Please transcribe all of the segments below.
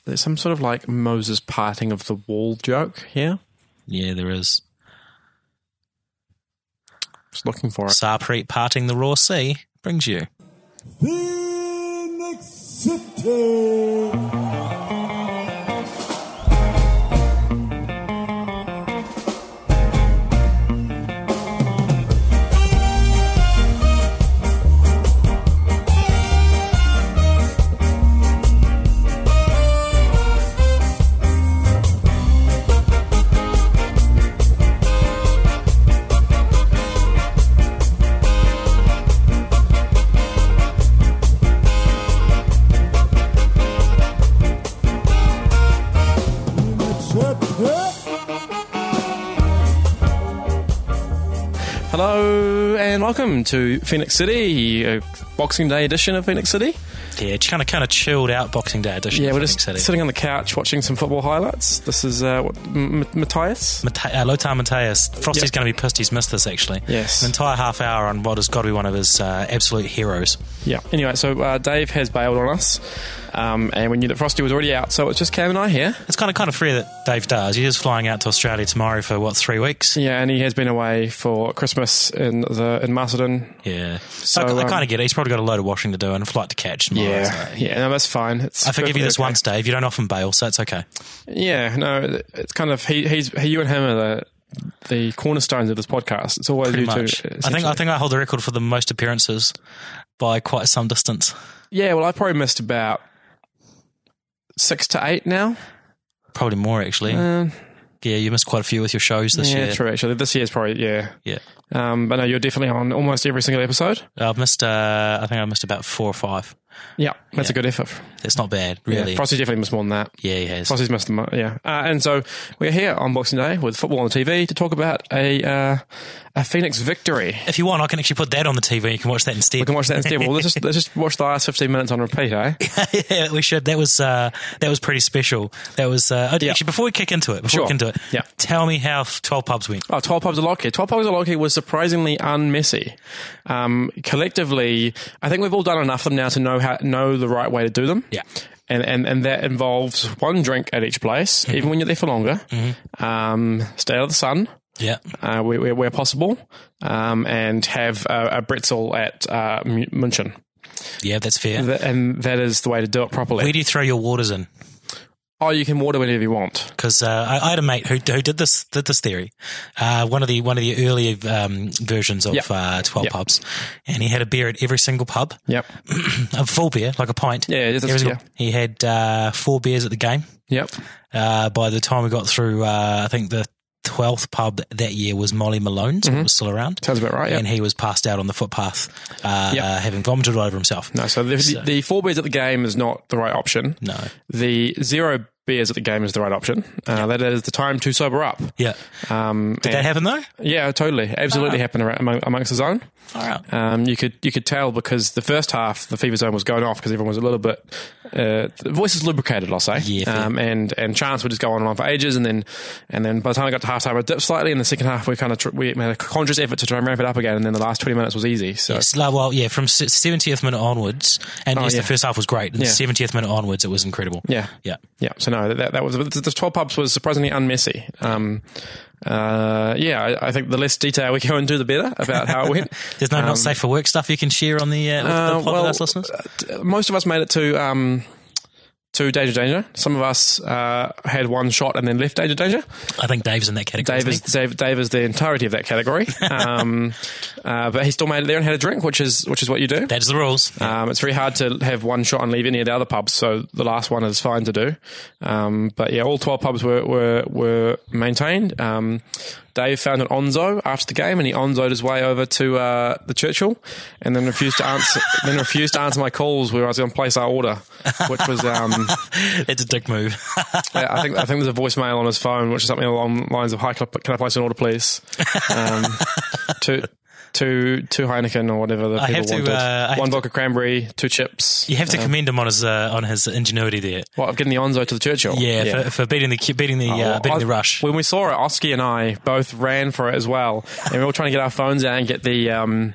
There's some sort of like Moses parting of the wall joke here. Yeah, there is. Just looking for it. Sarpreet parting the raw sea brings you Phoenix City. Hello and welcome to Phoenix City, a Boxing Day edition of Phoenix City. Yeah, it's kind of chilled out Boxing Day edition. Yeah, of we're Phoenix just City. sitting on the couch watching some football highlights. This is Matthias. Lothar Matthäus. Frosty's going to be pissed he's missed this, actually. Yes. An entire half hour on what has got to be one of his absolute heroes. Yeah. Anyway, so Dave has bailed on us, and we knew that Frosty was already out, so it's just Cam and I here. It's kind of fair that Dave does. He is flying out to Australia tomorrow for, 3 weeks? Yeah, and he has been away for Christmas in Macedon. Yeah. So, I kind of get it. He's probably got a load of washing to do and a flight to catch tomorrow. Yeah, no, that's fine. I forgive you this once, Dave. You don't often bail, so it's okay. Yeah, no, it's kind of you and him are the cornerstones of this podcast. It's always Pretty you much. two. I think I hold the record for the most appearances by quite some distance. Yeah, well, I probably missed about 6 to 8 now. Probably more, actually. Yeah, you missed quite a few with your shows this year. Yeah, true, actually. This year's probably, yeah. Yeah. But no, you're definitely on almost every single episode. I've missed, I think I missed about 4 or 5. Yeah, that's a good effort. It's not bad, really. Yeah, Frosty's definitely missed more than that. Yeah, he has. Frosty's missed them, yeah. And so we're here on Boxing Day with football on the TV to talk about a Phoenix victory. If you want, I can actually put that on the TV. You can watch that instead. We can watch that instead. Well, let's just watch the last 15 minutes on repeat, eh? Yeah, we should. That was pretty special. That was actually before we kick into it. Tell me how 12 pubs went. Oh, 12 pubs a Lockheed. 12 pubs a Lockheed was surprisingly unmessy. Collectively, I think we've all done enough of them now to know the right way to do them. Yeah. And that involves one drink at each place, even when you're there for longer. Mm-hmm. Stay out of the sun. Yeah. Where possible. And have a bretzel at München. Yeah, that's fair. And that is the way to do it properly. Where do you throw your waters in? Oh, you can water whenever you want. Because I had a mate who did this theory. One of the earlier versions of 12 pubs, and he had a beer at every single pub. Yep. A full beer, like a pint. Yeah, He had 4 beers at the game. Yep. By the time we got through, I think the 12th pub that year was Molly Malone's, who was still around. Sounds about right, yeah. And he was passed out on the footpath, having vomited all over himself. No, so the 4 beers at the game is not the right option. No. The 0 beers at the game is the right option. That is the time to sober up. Yeah. Did that happen though? Yeah, totally. Absolutely happened amongst the zone. All right. You could tell because the first half, the fever zone was going off because everyone was a little bit, the voices lubricated, I'll say. Yeah. And chants would just go on and on for ages. And then by the time I got to half time, it dipped slightly. In the second half, we made a conscious effort to try and ramp it up again. And then the last 20 minutes was easy. So. Yes, from 70th minute onwards, and the first half was great. The 70th minute onwards, it was incredible. Yeah. So no, that was the 12 pubs was surprisingly unmessy. I think the less detail we go into, the better about how it went. There's no not safe for work stuff you can share on the podcast listeners? Most of us made it to Danger Danger. Some of us had one shot and then left Danger Danger. I think Dave's in that category. Dave is the entirety of that category. But he still made it there and had a drink, which is what you do. That's the rules. It's very hard to have one shot and leave any of the other pubs, so the last one is fine to do. But yeah, all 12 pubs were maintained. Dave found an Onzo after the game, and he Onzo'd his way over to the Churchill, and then refused to answer my calls where I was going to place our order, which was it's a dick move. I think there's a voicemail on his phone, which is something along the lines of, "Hi, can I place an order, please?" two Heineken or whatever the people wanted. One vodka cranberry, 2 chips. You have to commend him on his ingenuity there. What, of getting the Onzo to the Churchill? Yeah. For beating the rush. When we saw it, Oski and I both ran for it as well, and we were all trying to get our phones out and get the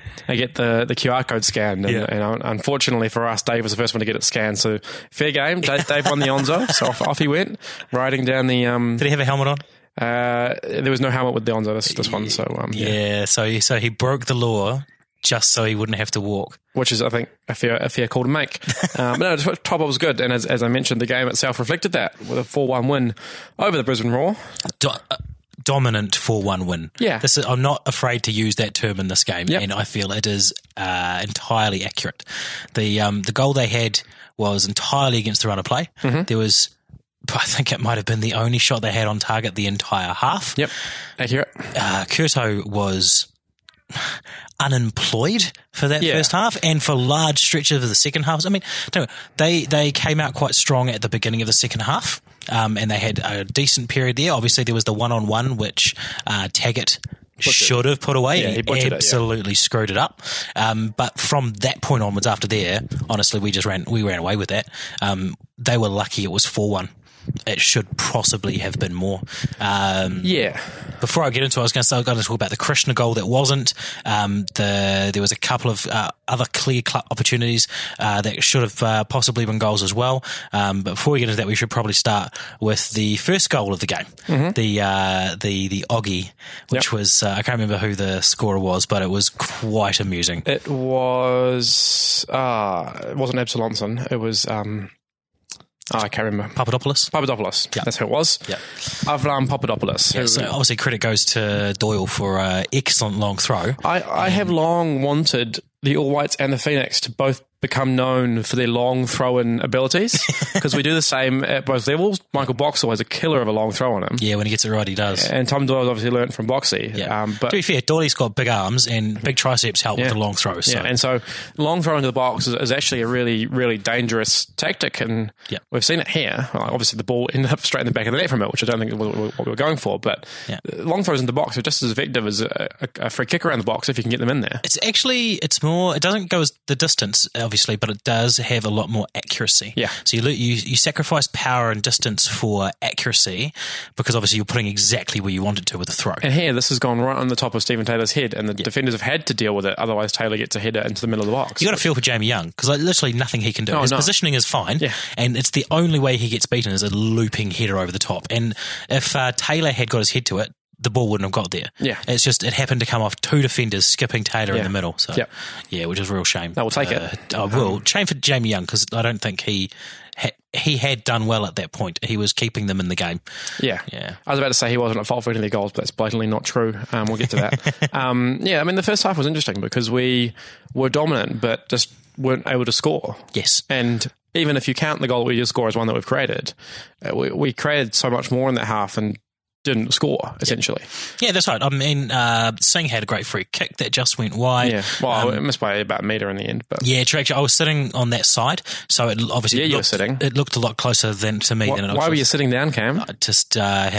QR code scanned. And unfortunately for us, Dave was the first one to get it scanned. So fair game. Dave won the Onzo, so off he went, riding down the. Did he have a helmet on? There was no helmet with the Onzo this one. So so he broke the law just so he wouldn't have to walk. Which is, I think, a fair call to make. But no, top was good. And as I mentioned, the game itself reflected that with a 4-1 win over the Brisbane Roar. Dominant 4-1 win. Yeah. I'm not afraid to use that term in this game, and I feel it is entirely accurate. The goal they had was entirely against the run of play. Mm-hmm. There was, I think it might have been the only shot they had on target the entire half. Yep, accurate. Curto was unemployed for that first half and for large stretches of the second half. I mean, they came out quite strong at the beginning of the second half, and they had a decent period there. Obviously, there was the one-on-one which Taggart should have put away. Yeah, he absolutely screwed it up. But from that point onwards, after there, honestly, we ran away with that. They were lucky it was 4-1. It should possibly have been more. Before I get into it, I was going to talk about the Krishna goal that wasn't. There was a couple of other clear opportunities that should have possibly been goals as well. But before we get into that, we should probably start with the first goal of the game, the Oggy, which was I can't remember who the scorer was, but it was quite amusing. It was it wasn't Absalonson. It was. I can't remember. Papadopoulos. Yeah. That's who it was. Yeah. Avram Papadopoulos. Yeah, so obviously credit goes to Doyle for an excellent long throw. I have long wanted the All Whites and the Phoenix to both become known for their long throw-in abilities, because we do the same at both levels. Michael Boxall has a killer of a long throw on him. Yeah, when he gets it right, he does. And Tom Doyle's obviously learnt from Boxy. Yeah. But to be fair, Doyley's got big arms and big triceps help with the long throws. So. Yeah, and so long throw into the box is actually a really, really dangerous tactic, and we've seen it here. Obviously, the ball ended up straight in the back of the net from it, which I don't think was what we were going for, but long throws in the box are just as effective as a free kick around the box if you can get them in there. It's more, it doesn't go as the distance, obviously, but it does have a lot more accuracy. Yeah. So you sacrifice power and distance for accuracy, because obviously you're putting exactly where you want it to with the throw. And here, this has gone right on the top of Stephen Taylor's head, and the defenders have had to deal with it. Otherwise, Taylor gets a header into the middle of the box. You got to feel for Jamie Young, because literally nothing he can do. His positioning is fine, and it's the only way he gets beaten is a looping header over the top. And if Taylor had got his head to it, the ball wouldn't have got there. Yeah. It happened to come off 2 defenders skipping Taylor in the middle. So, which is a real shame. No, we'll take it. I will. Shame for Jamie Young, because I don't think he had done well at that point. He was keeping them in the game. Yeah. I was about to say he wasn't at fault for any of their goals, but that's blatantly not true. We'll get to that. I mean, the first half was interesting because we were dominant, but just weren't able to score. Yes. And even if you count the goal we just score as one that we've created, we created so much more in that half and didn't score, essentially. Yeah, that's right. I mean, Singh had a great free kick that just went wide. Yeah, well, it missed by about a metre in the end. But yeah, true. Actually, I was sitting on that side, so it obviously you were sitting. It looked a lot closer to me than it was. Why were you sitting down, Cam? I just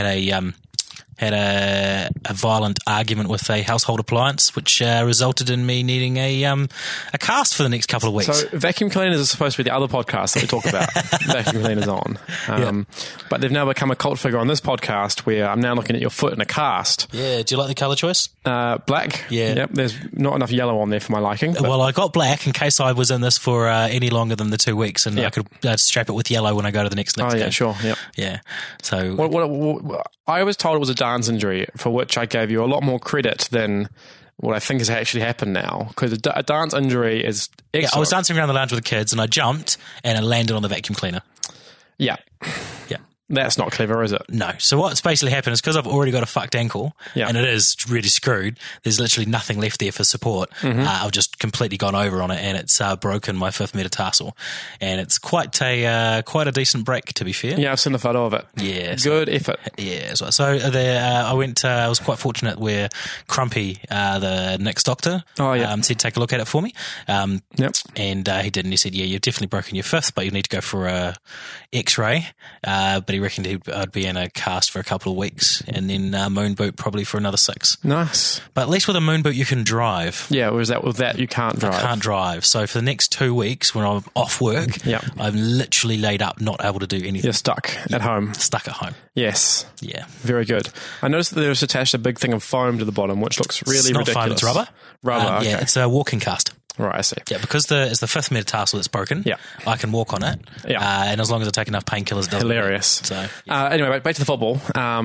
had a violent argument with a household appliance, which resulted in me needing a cast for the next couple of weeks. So vacuum cleaners are supposed to be the other podcast that we talk about. Vacuum cleaners on. But they've now become a cult figure on this podcast where I'm now looking at your foot in a cast. Yeah, do you like the colour choice? Black. Yeah. Yep, there's not enough yellow on there for my liking. Well, I got black in case I was in this for any longer than the 2 weeks, and I could strap it with yellow when I go to the next game. Oh, yeah, sure. Yep. Yeah. So what I was told it was a dance injury, for which I gave you a lot more credit than what I think has actually happened now, because a dance injury is excellent. Yeah, I was dancing around the lounge with the kids and I jumped and it landed on the vacuum cleaner. Yeah. That's not clever, is it? No. So what's basically happened is because I've already got a fucked ankle and it is really screwed, there's literally nothing left there for support. I've just completely gone over on it and it's broken my 5th metatarsal. And it's quite a decent break, to be fair. Yeah, I've seen the photo of it. Yeah. Good effort. Yeah. So I was quite fortunate where Crumpy, the Nick's doctor, said take a look at it for me. And he did, and he said, yeah, you've definitely broken your 5th, but you need to go for a X-ray. But he originally reckoned I'd be in a cast for a couple of weeks and then moon boot probably for another 6. Nice. But at least with a moon boot you can drive. Yeah, whereas with that you can't drive. I can't drive. So for the next 2 weeks when I'm off work, Yeah. I'm literally laid up, not able to do anything. You're stuck at home. Stuck at home. Yes. Yeah. Very good. I noticed that there's attached a big thing of foam to the bottom, which looks really It's not ridiculous. foam, it's rubber. Rubber, okay. Yeah, it's a walking cast. Right, I see. Yeah, because it's the 5th metatarsal that's broken. Yeah. I can walk on it. Yeah. And as long as I take enough painkillers, it doesn't. Hilarious. So Anyway, back to the football.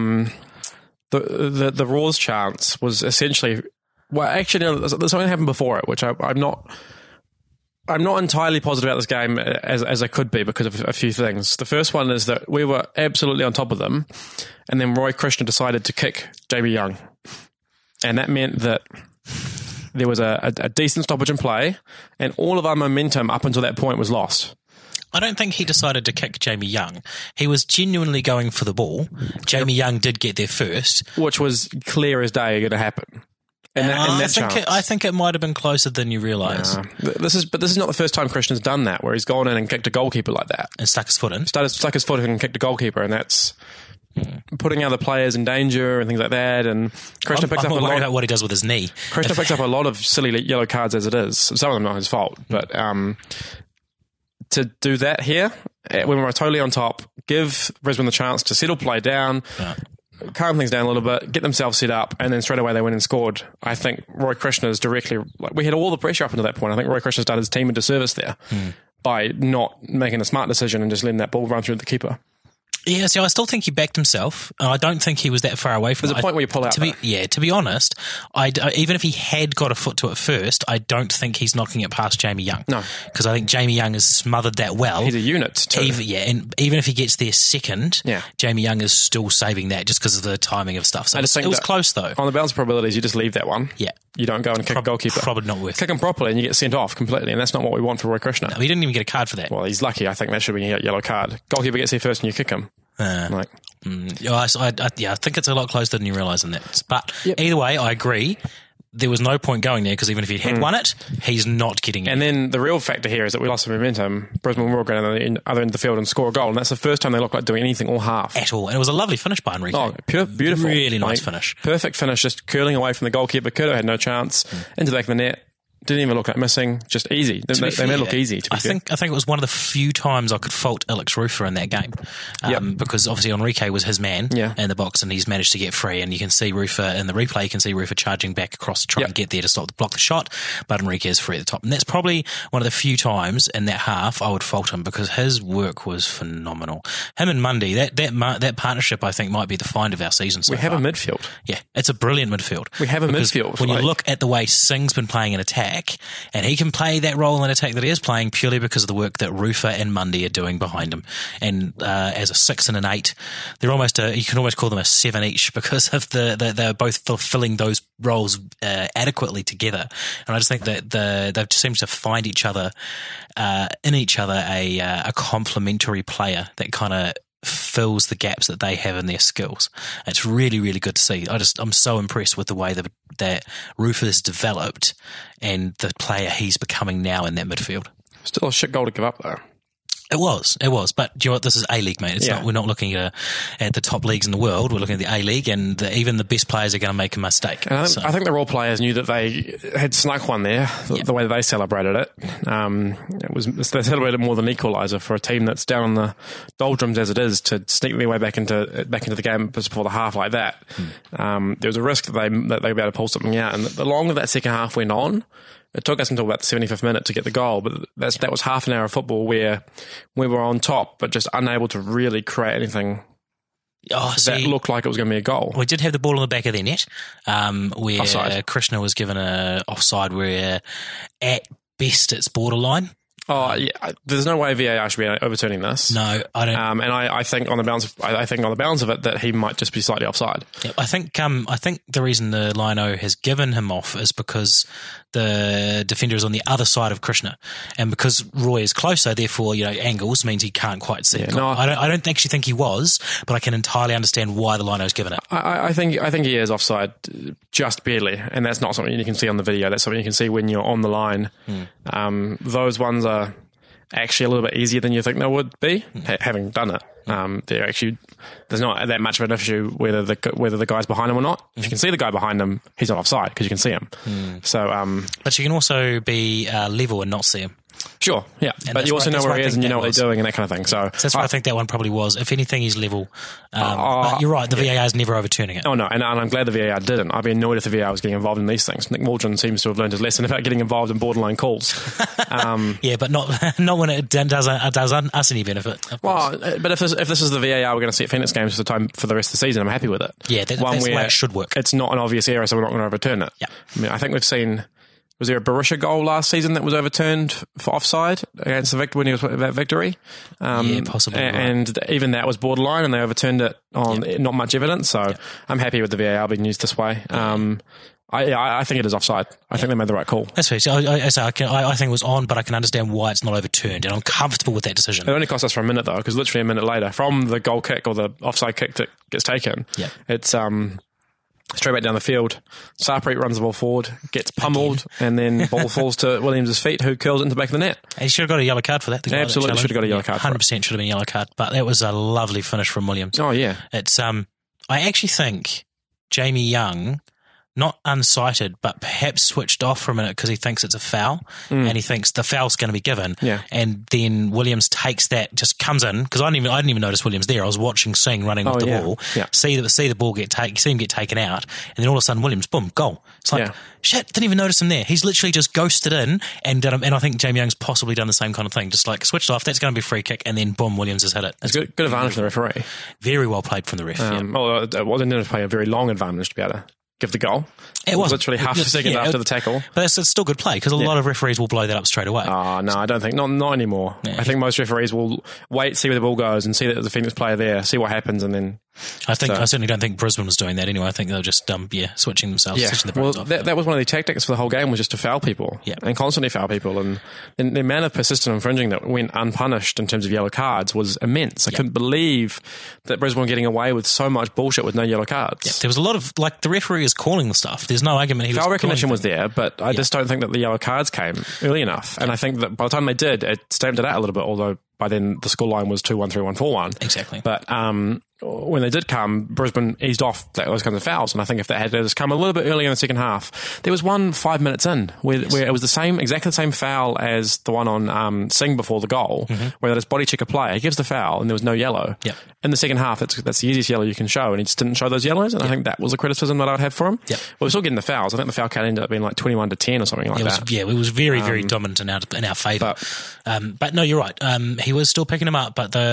The Raw's chance was essentially, well, actually, no, there's something happened before it, which I'm not entirely positive about this game as I could be because of a few things. The first one is that we were absolutely on top of them, and then Roy Krishna decided to kick Jamie Young, and that meant that there was a decent stoppage in play, and all of our momentum up until that point was lost. I don't think he decided to kick Jamie Young. He was genuinely going for the ball. Jamie Young did get there first, Which was clear as day going to happen. I think it might have been closer than you realise. This is not the first time Krishna's done that, where he's gone in and kicked a goalkeeper like that. And stuck his foot in. Stuck his foot in and kicked a goalkeeper, and that's putting other players in danger and things like that. And Krishna picks I'm up a worried lot. about what he does with his knee. Krishna picks up a lot of silly yellow cards as it is. Some of them not his fault, but to do that here when we're totally on top, give Brisbane the chance to settle play down. Yeah. Calm things down a little bit, get themselves set up, and then straight away they went and scored. I think Roy Krishna's directly, we had all the pressure up until that point. I think Roy Krishna's done his team a disservice there by not making a smart decision and just letting that ball run through the keeper. Yeah, see, I still think he backed himself. I don't think he was that far away from it. There's a point where you pull out. To be honest, even if he had got a foot to it first, I don't think he's knocking it past Jamie Young. No. Because I think Jamie Young has smothered that well. He's a unit too. And even if he gets there second, Yeah. Jamie Young is still saving that just because of the timing of stuff. So I just think it was that close though. On the balance of probabilities, you just leave that one. Yeah. You don't go and kick a goalkeeper. Probably not worth it. Kick him properly and you get sent off completely, and that's not what we want for Roy Krishna. No, he didn't even get a card for that. Well, he's lucky. I think that should be a yellow card. Goalkeeper gets here first and you kick him. I think it's a lot closer than you realise in that. But Yep. either way, I agree. There was no point going there because even if he had won it, he's not getting it. And then the real factor here is that we lost some momentum. Brisbane will go down the other end of the field and score a goal, and that's the first time they look like doing anything all half. At all. And it was a lovely finish by Enrique. Oh, beautiful. Really nice finish. Perfect finish, just curling away from the goalkeeper. Curto had no chance. Into the back of the net. Didn't even look like missing. Just easy. They made it look easy, to be fair. I think it was one of the few times I could fault Alex Rufer in that game. Because obviously Enrique was his man in the box and he's managed to get free, and you can see Rufer in the replay, you can see Rufer charging back across to try and get there to block the shot, but Enrique is free at the top. And that's probably one of the few times in that half I would fault him because his work was phenomenal. Him and Mundy, that partnership I think might be the find of our season so We have far. a midfield. Yeah, it's a brilliant midfield. We have a Because midfield. When you look at the way Singh's been playing in attack, and he can play that role in attack that he is playing purely because of the work that Rufer and Mundy are doing behind him. And as a 6 and an 8, they're almost you can almost call them a 7 each because of they're both fulfilling those roles adequately together. And I just think that they just seem to find each other in each other a complementary player that kind of fills the gaps that they have in their skills. It's really, really good to see. I'm so impressed with the way that Rufer's developed and the player he's becoming now in that midfield. Still a shit goal to give up, though. It was. But do you know what? This is A-League, mate. It's not. We're not looking at the top leagues in the world. We're looking at the A-League, and even the best players are going to make a mistake. And I think the Raw players knew that they had snuck one there, the way that they celebrated it. They celebrated more than an equaliser for a team that's down in the doldrums as it is to sneak their way back into the game just before the half like that. There was a risk that they'd be able to pull something out. And the longer that second half went on, it took us until about the 75th minute to get the goal, but that was half an hour of football where we were on top, but just unable to really create anything that looked like it was going to be a goal. We did have the ball in the back of their net, where Offside. Krishna was given a offside where at best it's borderline. Oh yeah, there's no way VAR should be overturning this. No, I don't. And I think on the balance of it that he might just be slightly offside. Yeah, I think the reason the lino has given him off is because the defender is on the other side of Krishna, and because Roy is closer, therefore angles means he can't quite see. Yeah, I don't actually think he was, but I can entirely understand why the lino's given it. I think he is offside just barely, and that's not something you can see on the video. That's something you can see when you're on the line. Those ones are actually a little bit easier than you think they would be, having done it. There's not that much of an issue whether the guy's behind him or not. If you can see the guy behind him, he's not offside because you can see him. So, but you can also be level and not see him. Sure, yeah, but you also know where he is and you know what they're doing and that kind of thing. So that's why I think that one probably was. If anything, he's level. But you're right, the VAR is never overturning it. Oh no, and I'm glad the VAR didn't. I'd be annoyed if the VAR was getting involved in these things. Nick Waldron seems to have learned his lesson about getting involved in borderline calls. Yeah, but not when it does us any benefit. Well, but if this is the VAR we're going to see at Phoenix games for the time for the rest of the season, I'm happy with it. Yeah, that's the way it should work. It's not an obvious error, so we're not going to overturn it. Yeah. I mean, I think we've seen. Was there a Berisha goal last season that was overturned for offside against the Victor when he was at that victory? Yeah, possibly. And even that was borderline, and they overturned it on not much evidence. So I'm happy with the VAR being used this way. I think it is offside. I think they made the right call. That's fair. So I think it was on, but I can understand why it's not overturned, and I'm comfortable with that decision. It only cost us for a minute though, because literally a minute later, from the goal kick or the offside kick that gets taken, it's straight back down the field. Sarpreet runs the ball forward, gets pummeled, and then ball falls to Williams' feet, who curls it into the back of the net. And he should have got a yellow card for that. Absolutely should have got a yellow card. 100% should have been a yellow card, but that was a lovely finish from Williams. Oh yeah, it's I actually think Jamie Young, not unsighted, but perhaps switched off for a minute because he thinks it's a foul, and he thinks the foul's going to be given. Yeah. And then Williams takes that, just comes in, because I didn't even notice Williams there. I was watching Singh running with the ball, see the ball see him get taken out, and then all of a sudden Williams, boom, goal. It's like, shit, didn't even notice him there. He's literally just ghosted in, and I think Jamie Young's possibly done the same kind of thing, just like switched off, that's going to be a free kick, and then boom, Williams has hit it. It's good advantage from the referee. Very well played from the ref. Well, it wasn't going to play a very long advantage to be able to give the goal. It was literally half a second after the tackle. But it's still good play because a lot of referees will blow that up straight away. Oh, no, I don't think. Not anymore. Yeah. I think most referees will wait, see where the ball goes and see that there's a Phoenix player there, see what happens, and then... I certainly don't think Brisbane was doing that anyway. I think they were just switching themselves. Yeah. Switching the off. That was one of the tactics for the whole game, was just to foul people and constantly foul people. And the amount of persistent infringing that went unpunished in terms of yellow cards was immense. I couldn't believe that Brisbane were getting away with so much bullshit with no yellow cards. Yeah. There was a lot of, the referee is calling the stuff. There's no argument. Foul recognition was there, but I just don't think that the yellow cards came early enough. And I think that by the time they did, it stamped it out a little bit, although by then the scoreline was 2-1, 3-1, 4-1. Exactly. But when they did come, Brisbane eased off those kinds of fouls. And I think if they had just come a little bit earlier in the second half, there was one 5 minutes in where it was exactly the same foul as the one on Singh before the goal, where they just body check a player. He gives the foul and there was no yellow. Yep. In the second half, that's the easiest yellow you can show, and he just didn't show those yellows. And I think that was a criticism that I'd have for him. Yep. Well, we're still getting the fouls. I think the foul count ended up being like 21-10 or something like that. It was very, very dominant in our favour. But no, you're right. He was still picking them up, but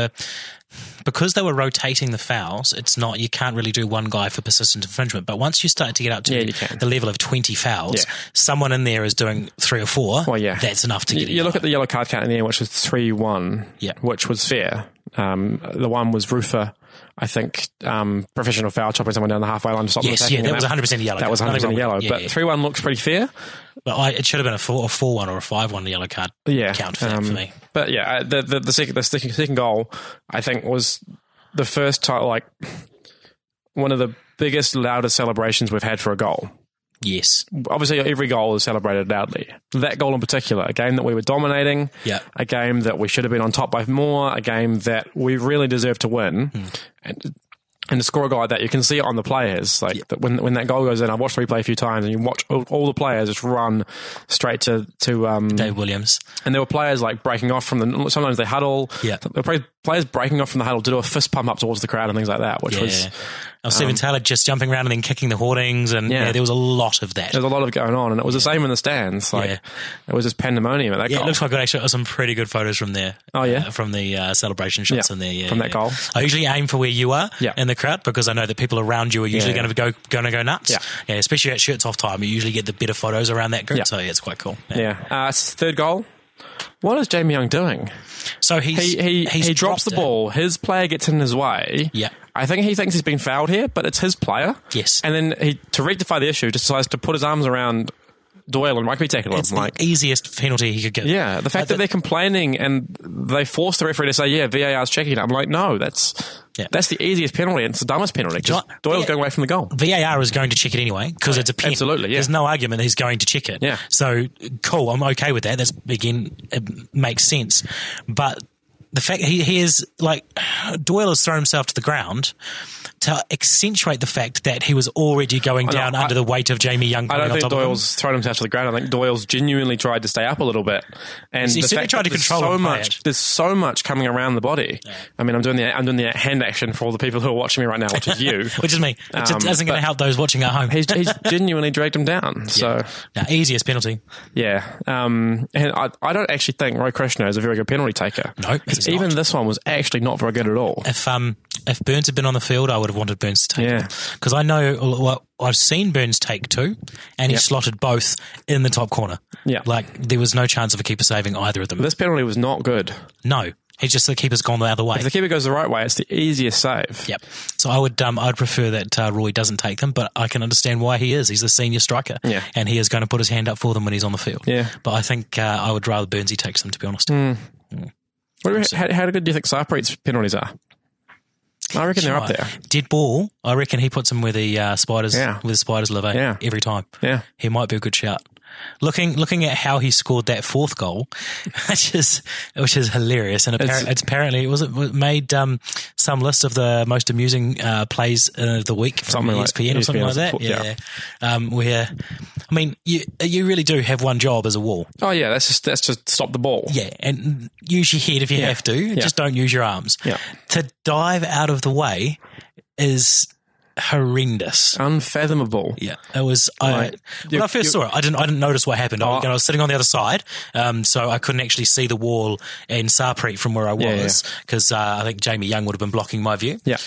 because they were rotating the fouls, it's not, you can't really do one guy for persistent infringement. But once you start to get up to the level of 20 fouls, someone in there is doing 3 or 4. Well, that's enough to get you look at the yellow card count in there, which was 3-1, which was fair. The one was Rufa, I think, professional foul, chopping someone down the halfway line to stop them attacking. That was 100% yellow. That was 100% yellow. But 3-1 looks pretty fair. But it should have been a 4-1 or a 5-1 yellow card count for that for me. But yeah, the second goal, I think, was the first time, one of the biggest, loudest celebrations we've had for a goal. Yes. Obviously, every goal is celebrated loudly. That goal in particular, a game that we were dominating, a game that we should have been on top by more, a game that we really deserved to win. And to score a goal like that, you can see it on the players. When that goal goes in, I've watched the replay a few times, and you watch all the players just run straight to Dave Williams. And there were players breaking off from sometimes they huddle. Yeah. There were players breaking off from the huddle to do a fist pump up towards the crowd and things like that, which was... Stephen Taylor just jumping around and then kicking the hoardings, and there was a lot of that. There was a lot of it going on, and it was the same in the stands. It was just pandemonium at that goal. It looks like I actually got some pretty good photos from there. Oh, yeah? From the celebration shots in there. From that goal. I usually aim for where you are in the crowd, because I know that people around you are usually going to go nuts. Yeah, especially at shirts off time, you usually get the better photos around that group, so it's quite cool. Third goal. What is Jamie Young doing? So he drops the ball. His player gets in his way. Yeah. I think he thinks he's been fouled here, but it's his player. Yes. And then to rectify the issue, just decides to put his arms around Doyle and rugby tackle him. It's the easiest penalty he could get. Yeah, the fact that they're complaining and they force the referee to say, VAR's checking it. I'm like, no, that's the easiest penalty. It's the dumbest penalty, because Doyle's going away from the goal. VAR is going to check it anyway, because it's a pen. Absolutely, yeah. There's no argument he's going to check it. Yeah. So, cool, I'm okay with that. That's, again, it makes sense. But the fact he is like Doyle has thrown himself to the ground to accentuate the fact that he was already going down under the weight of Jamie Young. I don't think Doyle's thrown himself to the ground. I think Doyle's genuinely tried to stay up a little bit, and he certainly tried to control so much. There's so much coming around the body. Yeah. I mean, I'm doing the hand action for all the people who are watching me right now, which is you, which is me. Which isn't going to help those watching at home. He's genuinely dragged him down. So easiest penalty. Yeah, and I don't actually think Roy Krishna is a very good penalty taker. No, even this one was actually not very good at all. If Burns had been on the field, I would have wanted Burns to take it. Because I know, well, I've seen Burns take two, and he slotted both in the top corner. Yeah. Like, there was no chance of a keeper saving either of them. This penalty was not good. No. It's just the keeper's gone the other way. If the keeper goes the right way, it's the easiest save. Yep. So I'd prefer that Roy doesn't take them, but I can understand why he is. He's the senior striker. Yeah. And he is going to put his hand up for them when he's on the field. Yeah. But I think I would rather Burnsy takes them, to be honest. How good do you think Sarpreet's penalties are? I reckon they're up there. Dead ball, I reckon he puts them where the spiders live every time. Yeah. He might be a good shout. Looking at how he scored that fourth goal, which is hilarious, and apparently it made some list of the most amusing plays of the week from ESPN or something like that. Yeah. Where, I mean, you really do have one job as a wall. Oh yeah, that's just stop the ball. Yeah, and use your head if you have to. Yeah. Just don't use your arms. Yeah. To dive out of the way is horrendous, unfathomable. Yeah, it was. When I first saw it, I didn't notice what happened. I was sitting on the other side, so I couldn't actually see the wall and Sarpreet from where I was because I think Jamie Young would have been blocking my view. Yeah.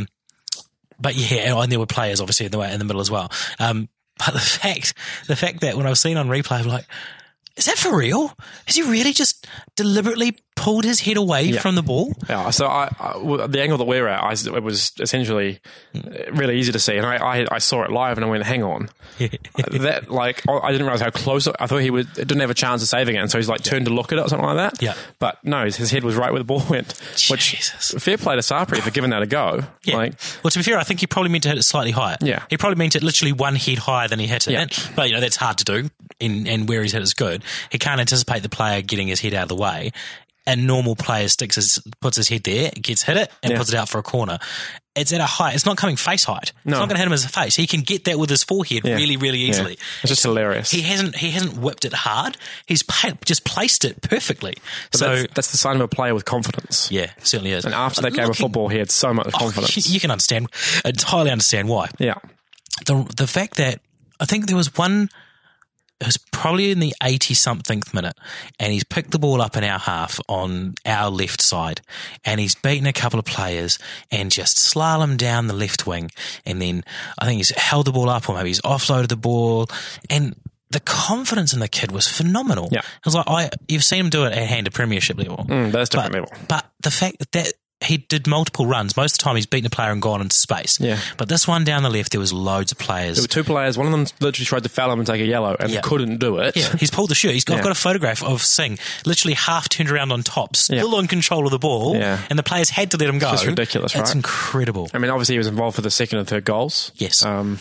But and there were players obviously in the middle as well. But the fact that when I was seeing on replay, I'm like, is that for real? Has he really just deliberately pulled his head away from the ball? Yeah, so the angle that we're at, it was essentially really easy to see, and I saw it live, and I went, hang on. That, like, I didn't realise how close, I thought didn't have a chance of saving it, and so he's like turned to look at it or something like that. Yeah. But no, his head was right where the ball went. Jesus. Which, fair play to Sarpreet for giving that a go. Yeah. Well, to be fair, I think he probably meant to hit it slightly higher. Yeah. He probably meant it literally one head higher than he hit it. Yeah. But, that's hard to do, and where he's hit is good. He can't anticipate the player getting his head out of the way. A normal player puts his head there, gets hit it, and puts it out for a corner. It's at a height. It's not coming face height. No. It's not going to hit him as a face. He can get that with his forehead really, really easily. Yeah. It's just hilarious. He hasn't whipped it hard. He's just placed it perfectly. But so that's the sign of a player with confidence. Yeah, certainly is. And after that game of football, he had so much confidence. You can entirely understand why. Yeah. The fact that I think there was one. It was probably in the 80-something minute, and he's picked the ball up in our half on our left side, and he's beaten a couple of players and just slalomed down the left wing, and then I think he's held the ball up, or maybe he's offloaded the ball, and the confidence in the kid was phenomenal. Yeah. It was like, you've seen him do it at hand at premiership level. That's different level. But the fact that he did multiple runs. Most of the time he's beaten a player and gone into space. Yeah. But this one down the left, there was loads of players. There were two players. One of them literally tried to foul him and take a yellow and couldn't do it. Yeah. He's pulled the shoe. I've got a photograph of Singh literally half turned around on top, still on control of the ball, and the players had to let him go. It's just ridiculous, right? It's incredible. I mean, obviously he was involved for the second and third goals. Yes. And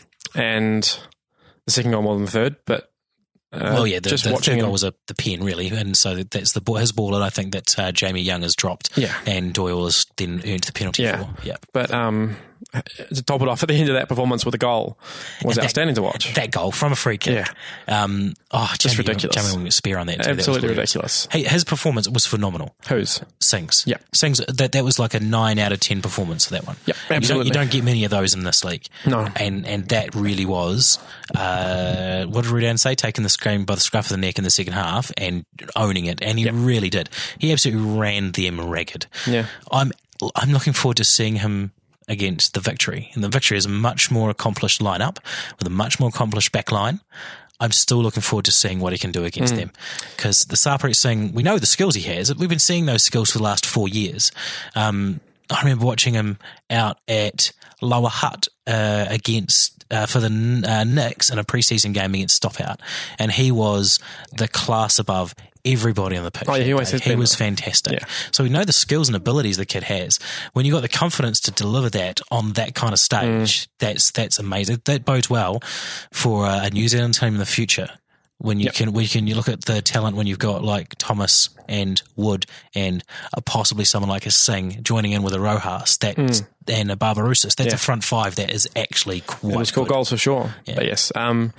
the second goal more than the third, but the third goal was the pen, really, and so that's his ball, and I think that Jamie Young has dropped, and Doyle has then earned the penalty for. Yeah, but to top it off at the end of that performance with a goal was outstanding to watch. That goal from a free kick, just ridiculous. Jamie Young spear on that, too. Absolutely ridiculous. His performance was phenomenal. Whose? Singh's. Yeah, Singh's. That was like a 9 out of 10 performance for that one. Yeah, absolutely. You don't get many of those in this league. No, and that really was. What did Rudan say? Taking this game by the scruff of the neck in the second half and owning it, and he really did. He absolutely ran them ragged. Yeah, I'm looking forward to seeing him against the Victory, and the Victory is a much more accomplished lineup with a much more accomplished back line. I'm still looking forward to seeing what he can do against them, because the Sarpreet Singh, we know the skills he has. We've been seeing those skills for the last 4 years. I remember watching him out at Lower Hutt against for the Knicks in a preseason game against Stopout, and he was the class above everybody on the pitch. Oh, yeah, he was fantastic. Yeah. So we know the skills and abilities the kid has. When you got the confidence to deliver that on that kind of stage, that's amazing. That bodes well for a New Zealand team in the future. When you you look at the talent when you've got like Thomas and Wood and possibly someone like a Singh joining in with a Rojas and a Barbarouses. That's a front five that is actually quite They score goals for sure. Yeah. But yes.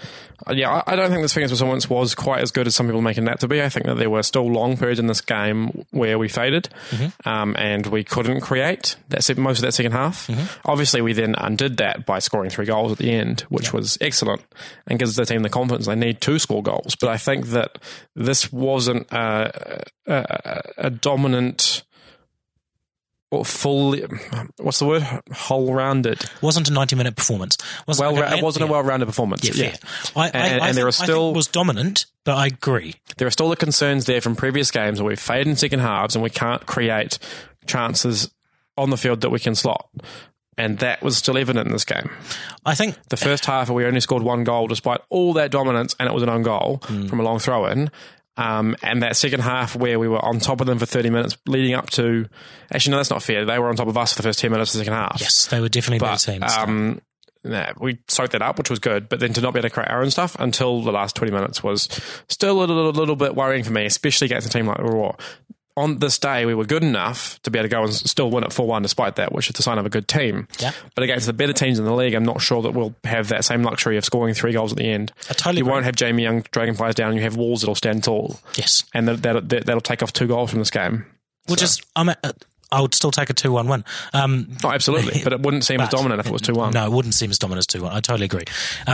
I don't think this Phoenix performance was quite as good as some people making that to be. I think that there were still long periods in this game where we faded and we couldn't create most of that second half. Obviously, we then undid that by scoring 3 goals at the end, which was excellent and gives the team the confidence they need to score goals. But I think that this wasn't a dominant or fully, what's the word? Whole-rounded. Wasn't a 90-minute performance. It wasn't a well-rounded performance. Yeah, fair. I think it was dominant, but I agree. There are still the concerns there from previous games where we've faded in second halves and we can't create chances on the field that we can slot. And that was still evident in this game. I think the first half we only scored 1 goal despite all that dominance, and it was an own goal from a long throw-in. And that second half where we were on top of them for 30 minutes leading up to... Actually, no, that's not fair. They were on top of us for the first 10 minutes of the second half. Yes, they were definitely better teams. We soaked that up, which was good, but then to not be able to create our own stuff until the last 20 minutes was still a little bit worrying for me, especially against a team like Raw. On this day, we were good enough to be able to go and still win it 4-1 despite that, which is the sign of a good team. Yeah. But against the better teams in the league, I'm not sure that we'll have that same luxury of scoring 3 goals at the end. I totally agree. You won't have Jamie Young dragonflies down, you have Walls that'll stand tall. Yes. And that'll take off 2 goals from this game. I would still take a 2-1 win. Absolutely, but it wouldn't seem as dominant if it was 2-1. No, it wouldn't seem as dominant as 2-1. I totally agree.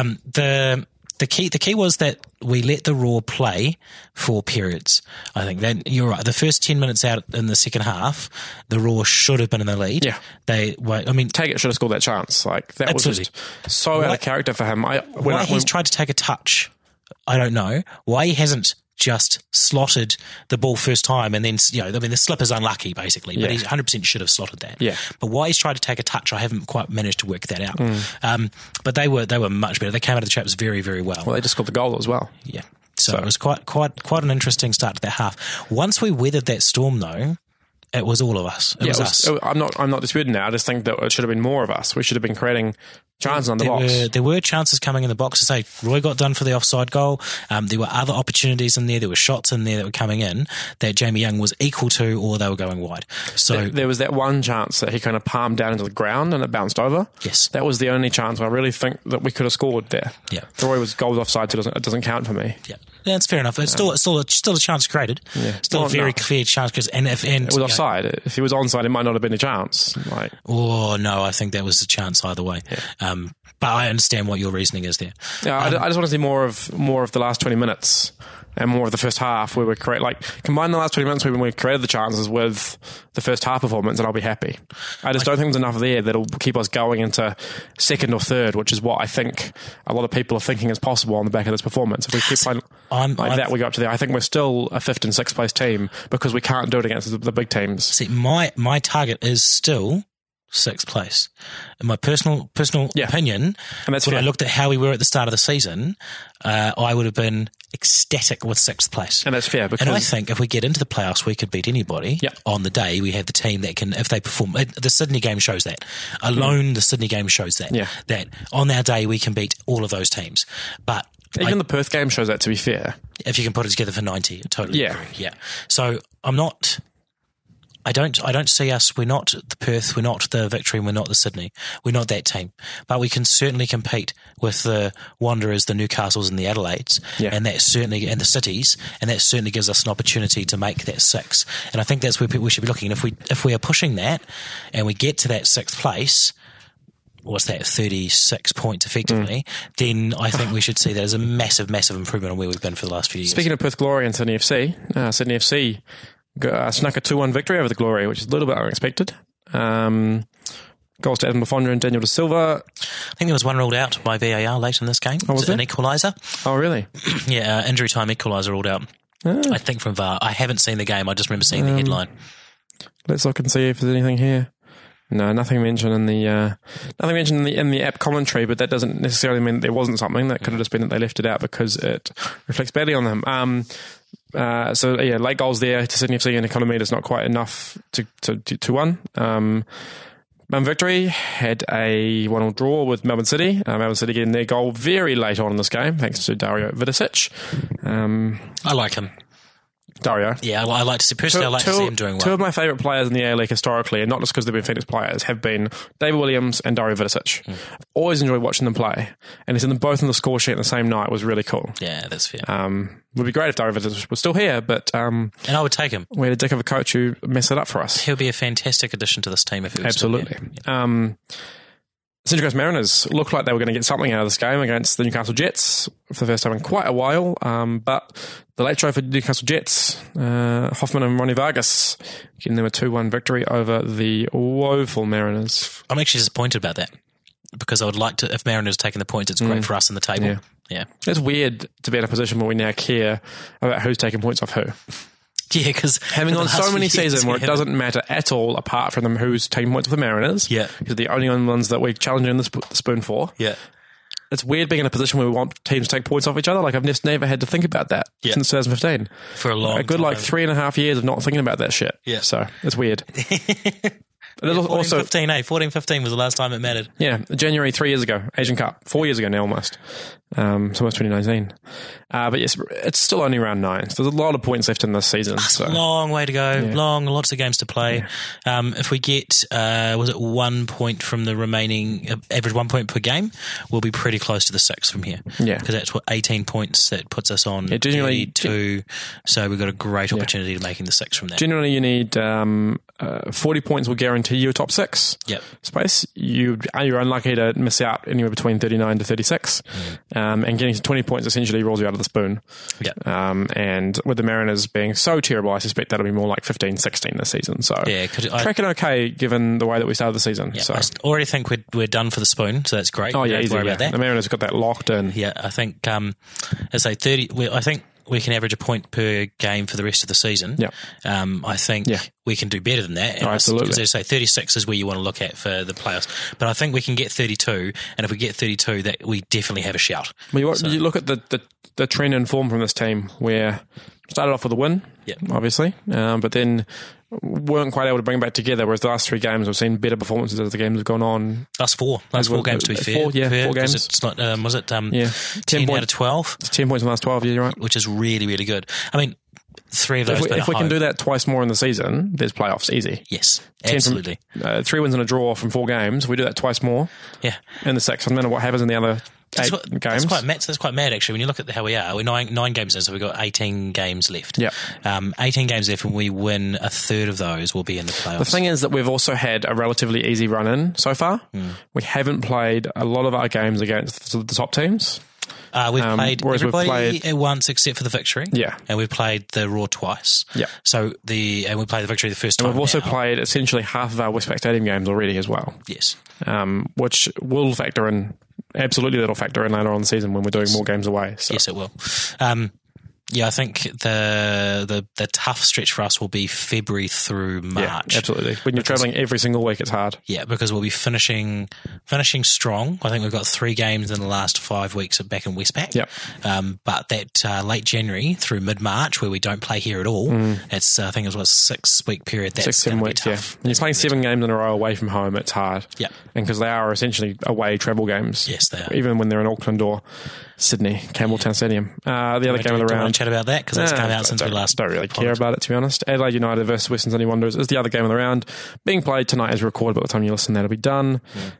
The key was that we let the Raw play for periods. I think then you're right. The first 10 minutes out in the second half, the Raw should have been in the lead. Yeah. Taggart should have scored that chance. Like that absolutely. Was just so out of character for him. Why he's tried to take a touch, I don't know. Why he hasn't just slotted the ball first time and then, the slip is unlucky basically, but he 100% should have slotted that. Yeah. But why he's tried to take a touch, I haven't quite managed to work that out. But they were much better. They came out of the traps very, very well. Well, they just scored the goal as well. Yeah. So it was quite an interesting start to that half. Once we weathered that storm though, it was all of us. It was us. I'm not disputing that. I just think that it should have been more of us. We should have been creating chances on the box. There were chances coming in the box. To say Roy got done for the offside goal. There were other opportunities in there. There were shots in there that were coming in that Jamie Young was equal to, or they were going wide. So there was that one chance that he kind of palmed down into the ground and it bounced over. Yes, that was the only chance I really think that we could have scored there. Yeah, Roy was goals offside, so it doesn't count for me. Yeah. Yeah, it's fair enough. It's still a chance created. Yeah. Still a very clear chance because it was offside. If he was onside, it might not have been a chance. Oh no, I think that was a chance either way. Yeah. But I understand what your reasoning is there. Yeah, I just want to see more of the last 20 minutes and more of the first half where we combine the last 20 minutes when we created the chances with the first half performance, and I'll be happy. I just don't think there's enough there that'll keep us going into second or third, which is what I think a lot of people are thinking is possible on the back of this performance. If we keep playing that, we go up to there. I think we're still a 5th and 6th place team because we can't do it against the big teams. See, my target is still 6th place. In my personal opinion, and that's when I looked at how we were at the start of the season, I would have been ecstatic with 6th place. And that's fair. And I think if we get into the playoffs, we could beat anybody. Yep. On the day we have the team that can, if they perform. The Sydney game shows that. Alone, the Sydney game shows that. Yeah. That on our day we can beat all of those teams. But even the Perth game shows that, to be fair. If you can put it together for 90, totally agree. Yeah. So I don't see us. We're not the Perth. We're not the Victory. And we're not the Sydney. We're not that team. But we can certainly compete with the Wanderers, the Newcastles, and the Adelaides, and that certainly, and the cities, and that certainly gives us an opportunity to make that 6. And I think that's where we should be looking. And if we are pushing that, and we get to that 6th place, what's that, 36 points effectively, then I think we should see that as a massive, massive improvement on where we've been for the last few years. Speaking of Perth Glory and Sydney FC, Sydney FC snuck a 2-1 victory over the Glory, which is a little bit unexpected. Goals to Adam Lafondra and Daniel De Silva. I think there was one ruled out by VAR late in this game. Oh, was an equaliser. Oh, really? Yeah, injury time equaliser ruled out. I think from VAR. I haven't seen the game. I just remember seeing the headline. Let's look and see if there's anything here. No, nothing mentioned in the app commentary, but that doesn't necessarily mean there wasn't something. That could have just been that they left it out because it reflects badly on them. Late goals there to Sydney FC and Economy is not quite enough to win. Melbourne Victory had a 1-1 draw with Melbourne City. Melbourne City getting their goal very late on in this game, thanks to Dario Vidicic. I like him. Dario. Yeah, I like to see. Personally, I like to see him doing well. Two of my favourite players in the A League historically, and not just because they've been Phoenix players, have been David Williams and Dario Vidicic. I've always enjoyed watching them play, and to see them both on the score sheet on the same night was really cool. Yeah, that's fair. Would be great if Dario Vidicic was still here, but and I would take him. we had a dick of a coach who messed it up for us. He'll be a fantastic addition to this team if he was Absolutely. still here. Central Coast Mariners looked like they were going to get something out of this game against the Newcastle Jets for the first time in quite a while, but the late show for Newcastle Jets, Hoffman and Ronnie Vargas, getting them a 2-1 victory over the woeful Mariners. I'm actually disappointed about that because I would like to, if Mariners taking the points, it's great for us in the table. Yeah. It's weird to be in a position where we now care about who's taking points off who. Yeah, because Having on so many seasons where it doesn't matter at all apart from them who's taking points for the Mariners. Yeah. Because the only ones that we're challenging the spoon for. Yeah. It's weird being in a position where we want teams to take points off each other. Like, I've just never had to think about that since 2015. For a long A good, time. 3.5 years of not thinking about that shit. Yeah. So, it's weird. But there's 14, also 15, 14-15 was the last time it mattered. Yeah, January 3 years ago, Asian Cup, 4 years ago now almost. So it's 2019. But yes, it's still only round 9. So there's a lot of points left in this season. So. Long way to go. Long, lots of games to play. If we get, was it 1 point from the remaining, average 1 point per game, we'll be pretty close to the 6 from here. Yeah. Because that's what 18 points that puts us on generally, 2. So we've got a great opportunity to making the 6 from that. Generally, you need 40 points will guarantee you a top 6 space. You're unlucky to miss out anywhere between 39 to 36. And getting to 20 points essentially rolls you out of the spoon. And with the Mariners being so terrible, I suspect that'll be more like 15, 16 this season. So tracking okay given the way that we started the season. So I already think we're done for the spoon, so that's great. Oh, yeah, Don't easy. worry about that. The Mariners have got that locked in. Yeah, I think, I say 30, I think we can average a point per game for the rest of the season. Yeah. I think we can do better than that. And absolutely. Because they say 36 is where you want to look at for the playoffs. But I think we can get 32, and if we get 32, that we definitely have a shout. Well, you look at the trend and form from this team, where started off with a win, obviously, but then weren't quite able to bring it back together, whereas the last 3 games we've seen better performances as the games have gone on. Last 4 games, to be fair. 4 games. It's not, was it 10 10 out of 12? It's 10 points in the last 12, yeah, you're right. Which is really, really good. I mean, 3 of those. If we can do that twice more in the season, there's playoffs easy. Yes, absolutely. 3 wins and a draw from 4 games. If we do that twice more. Yeah. In the 6, no matter what happens in the other 8 games. That's quite mad, actually. When you look at how we are, we're 9 games in, so we've got 18 games left. Yeah. 18 games left, and we win a third of those, we'll be in the playoffs. The thing is that we've also had a relatively easy run in so far. We haven't played a lot of our games against the top teams. We've played everybody at once except for the Victory. Yeah. And we've played the Raw twice. Yeah. So and we played the Victory the first time. And we've also played essentially half of our Westpac Stadium games already as well. Yes. Which will factor in. Absolutely, that'll factor in later on in the season when we're doing more games away. So. Yes, it will. I think the tough stretch for us will be February through March. Yeah, absolutely. When you're travelling every single week, it's hard. Yeah, because we'll be finishing strong. I think we've got 3 games in the last 5 weeks back in Westpac. Yep. But that late January through mid-March, where we don't play here at all, it's I think it was a 6-week period. That's 6-7 weeks. Yeah, when you're playing 7 games in a row away from home, it's hard. Yeah, and because they are essentially away travel games. Yes, they are. Even when they're in Auckland or Sydney, Campbelltown Stadium. The other game of the round. Chat about that because that's come out since we last. Don't really care about it, to be honest. Adelaide United versus Western Sydney Wanderers is the other game of the round, being played tonight as recorded. By the time you listen, that'll be done.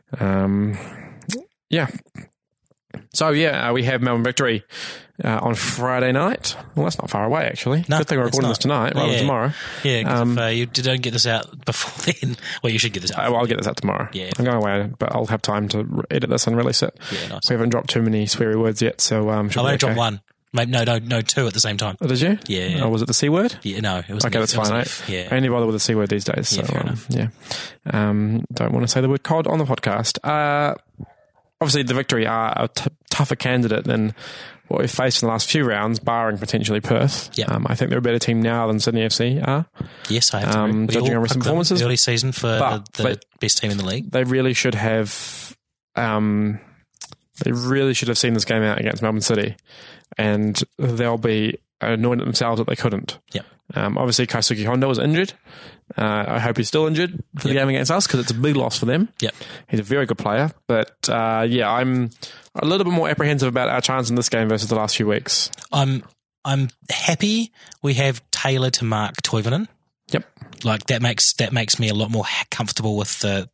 Yeah. So we have Melbourne Victory on Friday night. Well, that's not far away, actually. No, good thing we're recording this tonight rather than tomorrow. Yeah, if you don't get this out before then, well, you should get this out. I'll get this out tomorrow. Yeah, I'm going away, but I'll have time to edit this and release it. Yeah, nice. We haven't dropped too many sweary words yet, so I've only dropped 1. Maybe no, 2 at the same time. Oh, did you? Yeah. Oh, was it the C word? Yeah, no, it was. Okay, that's fine. Yeah. I only bother with the C word these days. So, fair enough. Yeah. Don't want to say the word COD on the podcast. Obviously, the Victory are a tougher candidate than what we've faced in the last few rounds, barring potentially Perth. Yeah. I think they're a better team now than Sydney FC are. Yes, I have to agree. Judging on recent performances. Early season for the best team in the league. They really should have. They really should have seen this game out against Melbourne City, and they'll be annoyed at themselves that they couldn't. Yep. Obviously, Kaisuke Honda was injured. I hope he's still injured for the game against us because it's a big loss for them. Yep. He's a very good player. But, I'm a little bit more apprehensive about our chance in this game versus the last few weeks. I'm happy we have Taylor to mark Toivonen. Yep. Like that makes me a lot more comfortable with the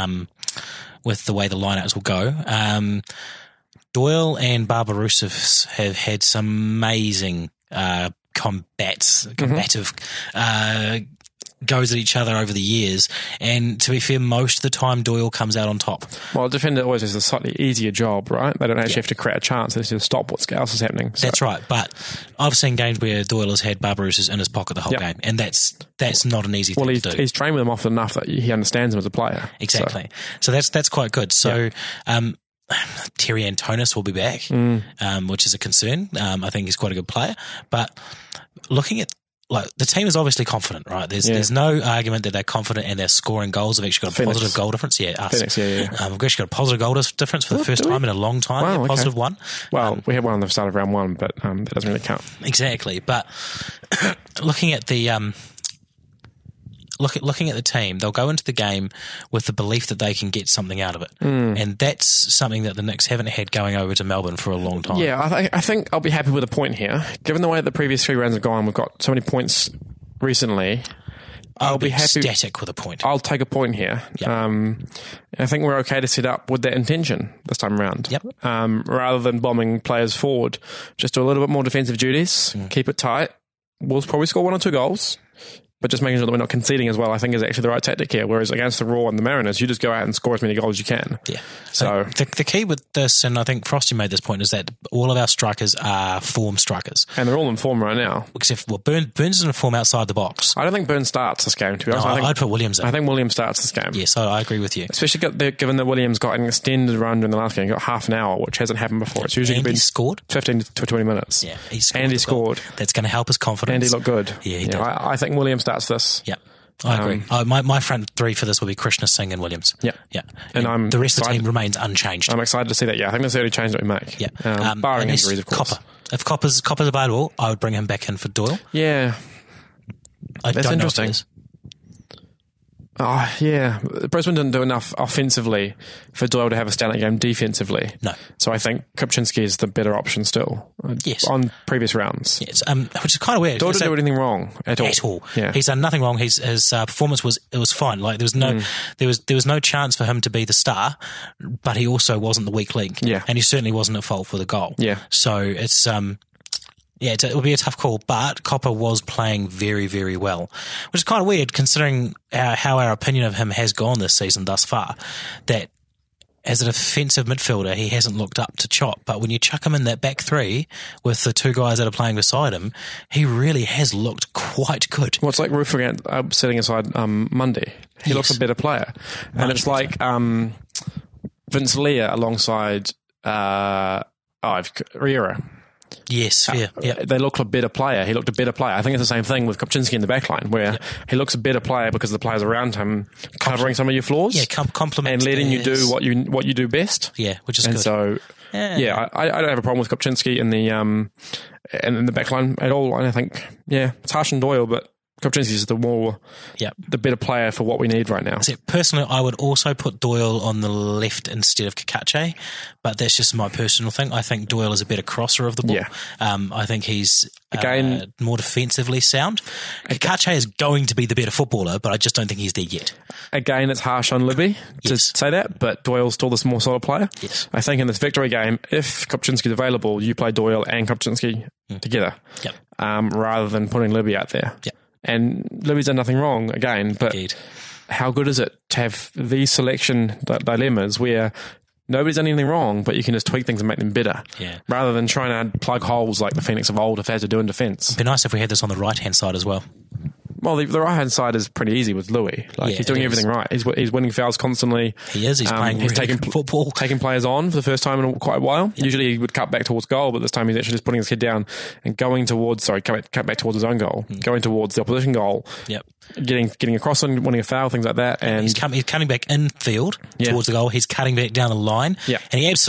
way the lineouts will go. Doyle and Barbarouses have had some amazing combative goes at each other over the years, and to be fair, most of the time Doyle comes out on top. Well, a defender always has a slightly easier job, right? They don't actually have to create a chance; they just stop what else is happening. So. That's right, but I've seen games where Doyle has had Barbarouses in his pocket the whole game, and that's not an easy thing to do. He's trained with him often enough that he understands him as a player. Exactly. So that's quite good. So. Terry Antonis will be back, which is a concern. I think he's quite a good player, but looking at the team is obviously confident, right? There's no argument that they're confident and they're scoring goals. They've actually got a positive goal difference. Yeah, us. Phoenix, yeah. We've actually got a positive goal difference for the first time in a long time. Wow, positive one. Well, we had one on the start of round one, but that doesn't really count. Exactly, but looking at the looking at the team, they'll go into the game with the belief that they can get something out of it. And that's something that the Knicks haven't had going over to Melbourne for a long time. Yeah, I think I'll be happy with a point here. Given the way the previous 3 rounds have gone, we've got so many points recently. I'll be happy. Ecstatic with a point. I'll take a point here. Yep. I think we're okay to set up with that intention this time around. Yep. Rather than bombing players forward, just do a little bit more defensive duties, keep it tight. We'll probably score 1 or 2 goals. But just making sure that we're not conceding as well, I think, is actually the right tactic here. Whereas against the Raw and the Mariners, you just go out and score as many goals as you can. Yeah. So the key with this, and I think Frosty made this point, is that all of our strikers are form strikers. And they're all in form right now. Except for Burns is in form outside the box. I don't think Burns starts this game, to be honest. No, I'd put Williams in. I think Williams starts this game. Yes, I agree with you. Especially given that Williams got an extended run during the last game. He got half an hour, which hasn't happened before. It's usually been scored 15 to 20 minutes. Yeah, he scored. That's going to help his confidence. And he looked good. Yeah, he did. I think Williams starts this. Yeah. I agree. My front 3 for this will be Krishna Singh and Williams. Yeah. Yeah. And the rest of the team remains unchanged. I'm excited to see that. Yeah, I think that's the only change that we make. Yeah. Barring injuries, of course. Copper. If Copper's available, I would bring him back in for Doyle. Yeah. That's interesting. Oh, yeah. Brisbane didn't do enough offensively for Doyle to have a standout game defensively. No. So I think Kupczynski is the better option still. Yes. On previous rounds. Yes. Which is kind of weird. Doyle didn't do anything wrong at all. Yeah. He's done nothing wrong. His performance was fine. Like there was no chance for him to be the star, but he also wasn't the weak link. Yeah. And he certainly wasn't at fault for the goal. Yeah. So it's it will be a tough call, but Copper was playing very, very well, which is kind of weird considering how our opinion of him has gone this season thus far, that as a defensive midfielder, he hasn't looked up to Chop, but when you chuck him in that back 3 with the 2 guys that are playing beside him, he really has looked quite good. Well, it's like Rufagant sitting aside Monday. He looks a better player. And it's like Vince Leah alongside Riera. Yes, yeah. They look a better player. He looked a better player. I think it's the same thing with Kupczynski in the backline, where he looks a better player because of the players around him covering some of your flaws. Yeah, compliment and letting you do what you do best. Yeah, which is good. And so, I don't have a problem with Kupczynski in the backline at all. I think, it's harsh on Doyle, but Kupczynski is the better player for what we need right now. So personally, I would also put Doyle on the left instead of Kakache, but that's just my personal thing. I think Doyle is a better crosser of the ball. Yeah. I think he's more defensively sound. Kakache is going to be the better footballer, but I just don't think he's there yet. Again, it's harsh on Libby to say that, but Doyle's still the more solid player. Yes. I think in this victory game, if Kupczynski's available, you play Doyle and Kupczynski together, rather than putting Libby out there. Yep. And Libby's done nothing wrong again, but how good is it to have these selection dilemmas where nobody's done anything wrong, but you can just tweak things and make them better, rather than trying to plug holes like the Phoenix of old have had to do in defence. It'd be nice if we had this on the right-hand side as well. Well, the right-hand side is pretty easy with Louis. He's doing everything right. He's winning fouls constantly. He is. He's playing really taking good football. Taking players on for the first time in quite a while. Yep. Usually he would cut back towards goal, but this time he's actually just putting his head down and going towards, cut back towards his own goal, going towards the opposition goal. Yep. Getting across and winning a foul, things like that. And he's coming back in field towards the goal. He's cutting back down the line. Yeah. And he absolutely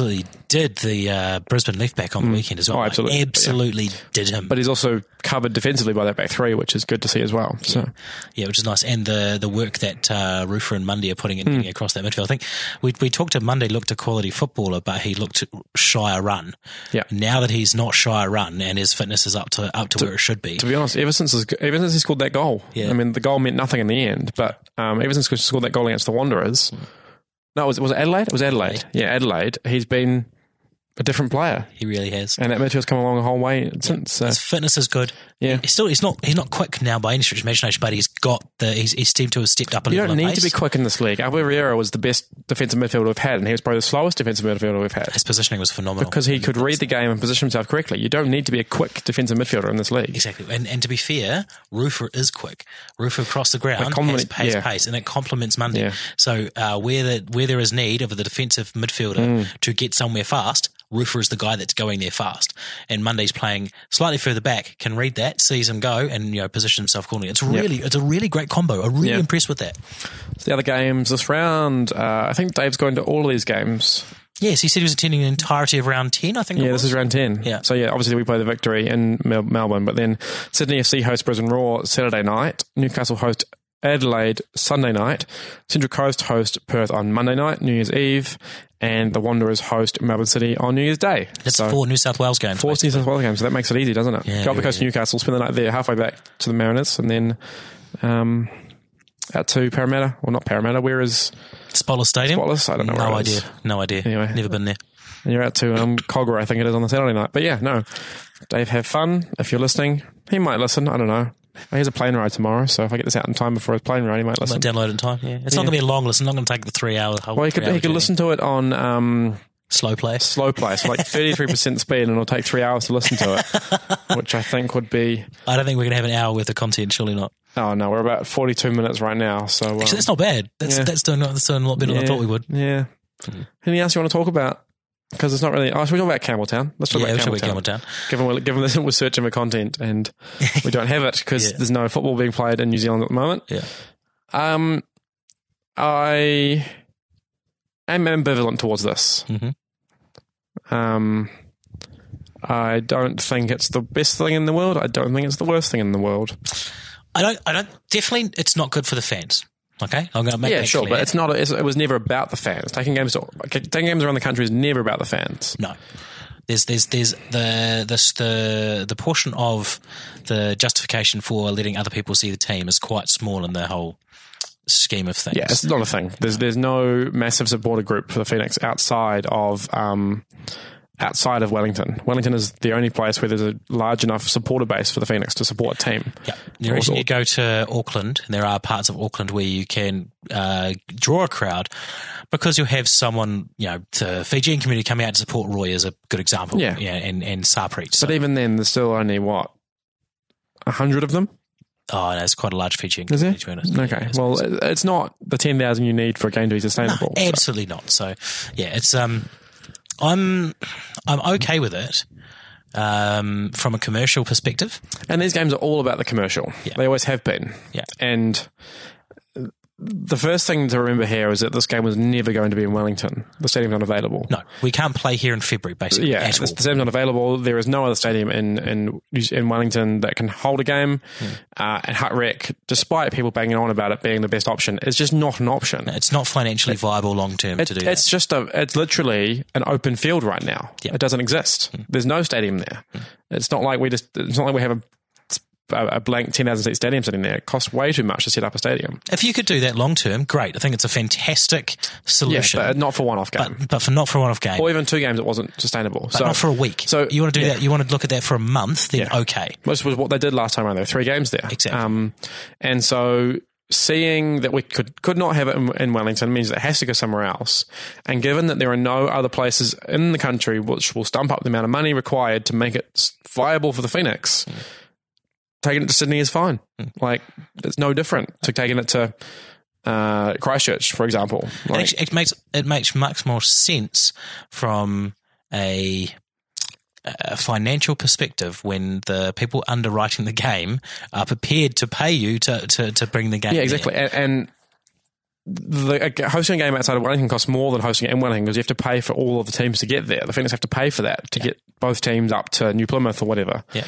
did the Brisbane left back on the weekend as well. Oh, absolutely. Absolutely did him. But he's also covered defensively by that back three, which is good to see as well. So Yeah, which is nice. And the work that Rufer and Mundy are putting in getting across that midfield. I think we talked to Mundy, looked a quality footballer, but he looked shy a run. Yeah. Now that he's not shy a run and his fitness is up to where it should be. to be honest, ever since he scored that goal, Yeah. I mean, the goal meant nothing in the end, but ever since he scored that goal against the Wanderers, no, was it Adelaide? It was Adelaide. Yeah, Adelaide. He's been a different player, He really has. and that midfield's come along a whole way since. His fitness is good. Yeah. He's not quick now by any stretch of imagination, but he's seemed to have stepped up a You little don't in need to pace. be quick in this league. Albert Riera was the best defensive midfielder we've had, and he was probably the slowest defensive midfielder we've had His positioning was phenomenal. because he could read the game and position himself correctly. You don't need to be a quick defensive midfielder in this league. Exactly. And to be fair, Rufer is quick. Rufer across the ground has pace, and it complements Mundy. Yeah. So where there is need of the defensive midfielder to get somewhere fast, Rufer is the guy that's going there fast. And Mundy's playing slightly further back, can read that, sees him go, and position himself accordingly. It's a really great combo. I'm really impressed with that. The other games this round, I think Dave's going to all of these games. Yes, he said he was attending the entirety of round 10, I think. Yeah, it this was. is round 10. Yeah. So, obviously we play the Victory in Melbourne, but then Sydney FC host Brisbane Roar Saturday night, Newcastle host Adelaide Sunday night, Central Coast host Perth on Monday night, New Year's Eve, and the Wanderers host Melbourne City on New Year's Day. That's 4 New South Wales games. 4 New South Wales games, so that makes it easy, doesn't it? Yeah, Go up the coast to Newcastle, spend the night there, halfway back to the Mariners, and then out to Parramatta, or not Parramatta, where is Spotless Stadium? Spotless? I don't know where it is. No idea. Anyway. Never been there. And you're out to Cogra, I think it is, on the Saturday night. But yeah, no. Dave, have fun. If you're listening, he might listen. I don't know. He has a plane ride tomorrow, so if I get this out in time before his plane ride, he might listen. Might download it in time, yeah. It's not going to be a long listen. Not going to take the 3 hour whole. Well, he could listen to it on Slow play. slow play, so like 33% speed, and it'll take 3 hours to listen to it, which I think would be... I don't think we're going to have an hour worth of content, surely not. Oh, no, we're about 42 minutes right now, so... Actually, that's not bad. That's doing a lot better than I thought we would. Yeah. Anything else you want to talk about? Because it's not really... Oh, should we talk about Campbelltown? Let's talk about Campbelltown. Given that we're searching for content and we don't have it because there's no football being played in New Zealand at the moment. Yeah. I am ambivalent towards this. Mm-hmm. I don't think it's the best thing in the world. I don't think it's the worst thing in the world. I don't, definitely it's not good for the fans. Okay? I'm going to make that sure, clear. but it's not. It was never about the fans. Taking games around the country is never about the fans. No. There's the portion of the justification for letting other people see the team is quite small in the whole scheme of things. Yeah, it's not a thing. There's no massive supporter group for the Phoenix outside of Wellington. Wellington is the only place where there's a large enough supporter base for the Phoenix to support a team. Yeah. The reason you go to Auckland, and there are parts of Auckland where you can draw a crowd, because you'll have someone, the Fijian community coming out to support Roy is a good example. Yeah. And Sarpreet. So. But even then, there's still only, 100 of them? Oh, no, it's quite a large Fijian Is community, it? to be honest. Okay. Yeah, Well, it's not the 10,000 you need for a game to be sustainable. No, absolutely not. So, yeah, it's I'm okay with it from a commercial perspective. And these games are all about the commercial. Yeah. They always have been. Yeah. And the first thing to remember here is that this game was never going to be in Wellington. The stadium's not available. No, we can't play here in February, basically. Yeah, at the all. stadium's not available. There is no other stadium in Wellington that can hold a game. And Hutt Rec, despite people banging on about it being the best option, is just not an option. It's not financially viable long term to do that. It's literally an open field right now. Yeah. It doesn't exist. There's no stadium there. It's not like we have a blank 10,000 seat stadium sitting there. It costs way too much to set up a stadium. If you could do that long term, great. I think it's a fantastic solution. Yeah, but not for one-off game. But not for a one-off game. Or even 2 games, it wasn't sustainable. But not for a week. So you want to do that? You want to look at that for a month? Then okay. Which was what they did last time around. There were 3 games there. Exactly. And so seeing that we could not have it in Wellington means that it has to go somewhere else. And given that there are no other places in the country which will stump up the amount of money required to make it viable for the Phoenix, taking it to Sydney is fine. Like, it's no different to taking it to Christchurch, for example. Like, it makes much more sense from a financial perspective when the people underwriting the game are prepared to pay you to bring the game. yeah, exactly. there. And hosting a game outside of Wellington costs more than hosting it in Wellington because you have to pay for all of the teams to get there. The Phoenix have to pay for that to get both teams up to New Plymouth or whatever. Yeah.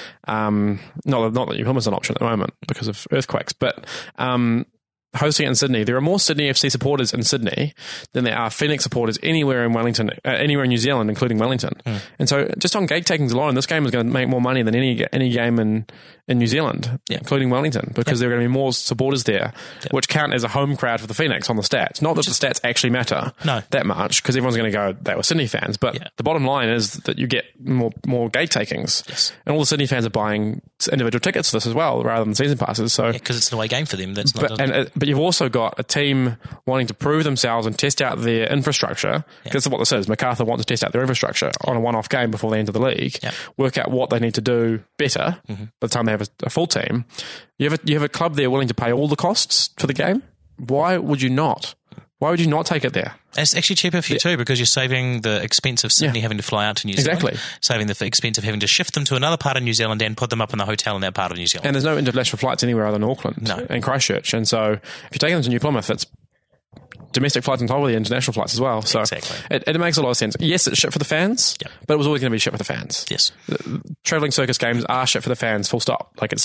Not that New Plymouth's an option at the moment because of earthquakes, but hosting it in Sydney, there are more Sydney FC supporters in Sydney than there are Phoenix supporters anywhere in Wellington, anywhere in New Zealand, including Wellington. And so, just on gate takings alone, this game is going to make more money than any game in New Zealand, including Wellington, because there are going to be more supporters there, which count as a home crowd for the Phoenix on the stats. Not that the stats actually matter that much, because everyone's going to go, they were Sydney fans, but the bottom line is that you get more gate takings, and all the Sydney fans are buying individual tickets for this as well, rather than season passes. So because it's an away game for them. That's not. But you've also got a team wanting to prove themselves and test out their infrastructure. Because what this is, MacArthur wants to test out their infrastructure on a one-off game before they enter the league. Work out what they need to do better by the time they have a full team. You have a club there willing to pay all the costs for the game. Why would you not? Why would you not take it there? It's actually cheaper for you too, because you're saving the expense of Sydney having to fly out to New Zealand. Saving the expense of having to shift them to another part of New Zealand and put them up in the hotel in that part of New Zealand. And there's no international flights anywhere other than Auckland and Christchurch. And so if you're taking them to New Plymouth, it's domestic flights on top of the international flights as well. So it makes a lot of sense. Yes, it's shit for the fans, but it was always going to be shit for the fans. Yes. Travelling circus games are shit for the fans, full stop. Like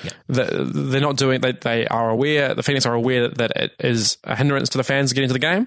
they're not doing, they are aware, the Phoenix are aware that it is a hindrance to the fans getting to the game,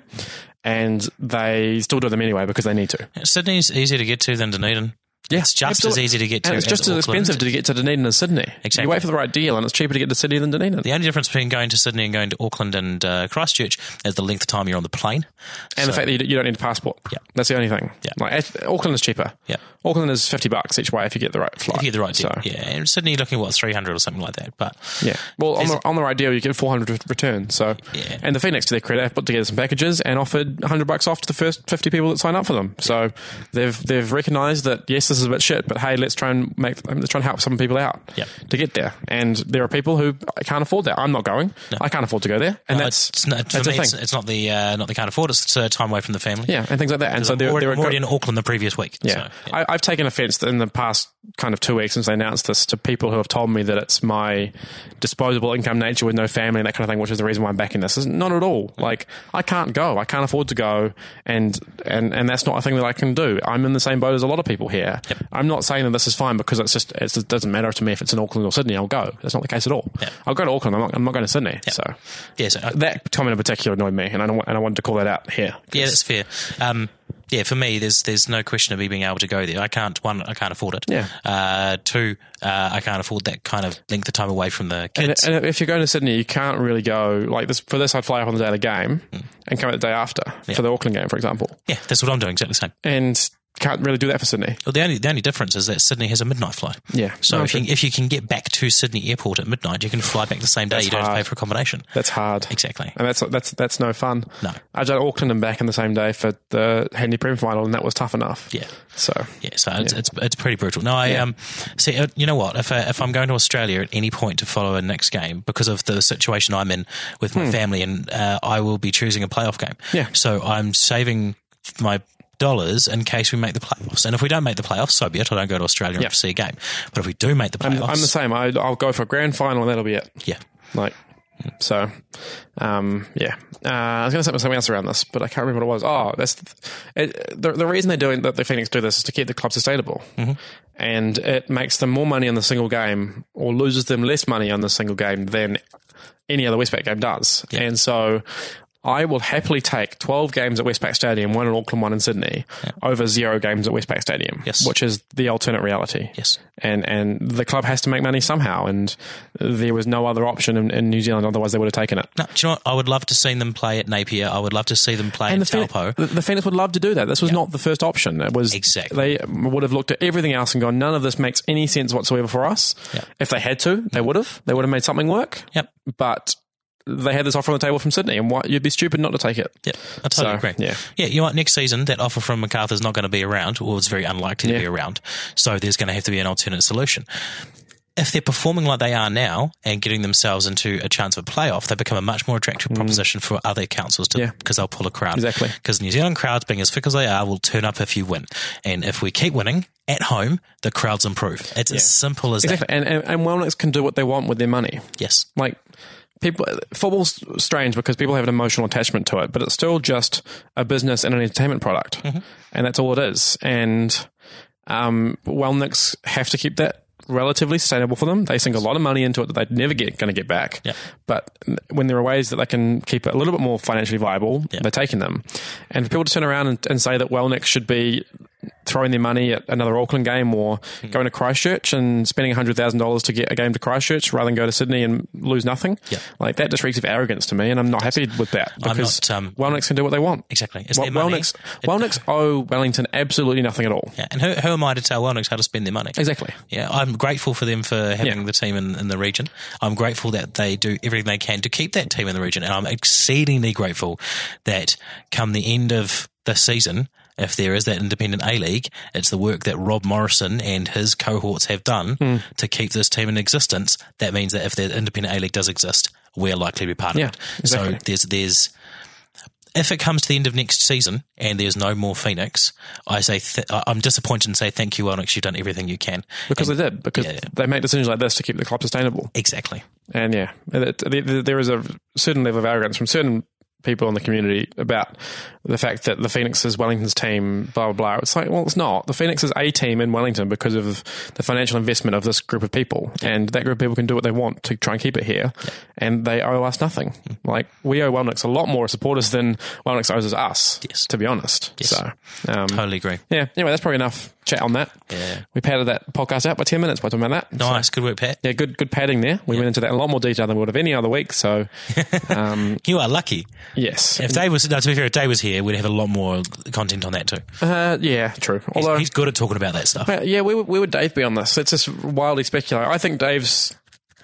and they still do them anyway because they need to. Sydney's easier to get to than Dunedin. Yeah, it's just as easy to get to. And it's just as expensive to get to Dunedin as Sydney. Exactly. You wait for the right deal, and it's cheaper to get to Sydney than Dunedin. The only difference between going to Sydney and going to Auckland and Christchurch is the length of time you're on the plane. And the fact that you don't need a passport. Yeah. That's the only thing. Yeah. Like, Auckland is cheaper. Yeah. Auckland is $50 each way if you get the right flight. If you get the right deal. And Sydney you're looking at, 300 or something like that. But yeah. Well, on the right deal, you get 400 return. So, and the Phoenix, to their credit, have put together some packages and offered $100 off to the first 50 people that sign up for them. So they've recognised that, yes, this is a bit shit, but hey, let's try and help some people out to get there. And there are people who can't afford that. I'm not going. No. I can't afford to go there, and that's not the thing. They can't afford it. It's time away from the family. Yeah, and things like that. And so they're already in Auckland the previous week. Yeah, so, yeah. I've taken offence in the past kind of 2 weeks since they announced this to people who have told me that it's my disposable income nature with no family and that kind of thing, which is the reason why I'm backing this. It's not at all. Like, I can't go. I can't afford to go, and that's not a thing that I can do. I'm in the same boat as a lot of people here. Yep. I'm not saying that this is fine because it doesn't matter to me if it's in Auckland or Sydney. I'll go. That's not the case at all. Yep. I'll go to Auckland. I'm not going to Sydney. Yep. So that comment in particular annoyed me, and I wanted to call that out here. Yeah, that's fair. For me, there's no question of me being able to go there. I can't afford it. Yeah. Two, I can't afford that kind of length of time away from the kids. And if you're going to Sydney, you can't really go like this. For this, I'd fly up on the day of the game and come out the day after for the Auckland game, for example. Yeah, that's what I'm doing. Exactly the same. And can't really do that for Sydney. Well, the only difference is that Sydney has a midnight flight. Yeah. So if you can get back to Sydney Airport at midnight, you can fly back the same day. You don't have to pay for accommodation. That's hard. Exactly. And that's no fun. No. I did Auckland and back in the same day for the Handy Prem final, and that was tough enough. Yeah. So it's pretty brutal. No, I see. You know what? If I'm going to Australia at any point to follow a next game because of the situation I'm in with my family, and I will be choosing a playoff game. Yeah. So I'm saving my dollars in case we make the playoffs, and if we don't make the playoffs, so be it. I don't go to Australia and see a game. But if we do make the playoffs, I'm the same. I'll go for a grand final, and that'll be it. Yeah, So, I was going to say something else around this, but I can't remember what it was. Oh, that's the reason they're doing that. The Phoenix do this is to keep the club sustainable, and it makes them more money on the single game, or loses them less money on the single game than any other Westpac game does. Yeah. And so, I will happily take 12 games at Westpac Stadium, one in Auckland, one in Sydney, over 0 games at Westpac Stadium, which is the alternate reality. Yes. And the club has to make money somehow, and there was no other option in New Zealand, otherwise they would have taken it. No, do you know what? I would love to see them play at Napier. I would love to see them play in Taupo. The Phoenix would love to do that. This was not the first option. It was exactly. They would have looked at everything else and gone, none of this makes any sense whatsoever for us. Yep. If they had to, they would have. They would have made something work. Yep. But they had this offer on the table from Sydney, and you'd be stupid not to take it. Yeah, I totally agree. Yeah, you know what? Next season, that offer from MacArthur is not going to be around, or it's very unlikely to be around. So there's going to have to be an alternate solution. If they're performing like they are now and getting themselves into a chance of a playoff, they become a much more attractive proposition for other councils because they'll pull a crowd. Exactly. Because New Zealand crowds, being as thick as they are, will turn up if you win. And if we keep winning at home, the crowds improve. It's as simple as that. And Wellness can do what they want with their money. Yes. Like, football's strange because people have an emotional attachment to it, but it's still just a business and an entertainment product, and that's all it is. And Wellnicks have to keep that relatively sustainable for them. They sink a lot of money into it that they're never going to get back. Yeah. But when there are ways that they can keep it a little bit more financially viable, they're taking them. And for people to turn around and say that Wellnicks should be throwing their money at another Auckland game or going to Christchurch and spending $100,000 to get a game to Christchurch rather than go to Sydney and lose nothing, like that just reeks of arrogance to me, and I'm not happy with that because Wellnicks can do what they want. Exactly. It's their money. Wellnicks owe Wellington absolutely nothing at all. Yeah. And who am I to tell Wellnicks how to spend their money? Exactly. Yeah, I'm grateful for them for having the team in the region. I'm grateful that they do everything they can to keep that team in the region, and I'm exceedingly grateful that come the end of the season, if there is that independent A-League, it's the work that Rob Morrison and his cohorts have done to keep this team in existence. That means that if the independent A-League does exist, we're likely to be part of it. Exactly. So there's if it comes to the end of next season and there's no more Phoenix, I say I'm disappointed and say thank you, Wellnicks. You've done everything you can. Because they did. Because they make decisions like this to keep the club sustainable. Exactly. And there is a certain level of arrogance from certain people in the community about the fact that the Phoenix is Wellington's team, blah, blah, blah. It's like, well, it's not. The Phoenix is a team in Wellington because of the financial investment of this group of people. And that group of people can do what they want to try and keep it here. And they owe us nothing. Like, we owe Wellnicks a lot more supporters than Wellnicks owes us, to be honest. Yes. So, totally agree. Yeah. Anyway, that's probably enough chat on that. Yeah. We padded that podcast out by 10 minutes by talking about that. Nice. Good work, Pat. Yeah, good padding there. We went into that in a lot more detail than we would have any other week. So, you are lucky. Yes. To be fair, if Dave was here, we'd have a lot more content on that too. Yeah, true. Although he's good at talking about that stuff. Yeah, where would Dave be on this? It's just wildly speculative. I think Dave's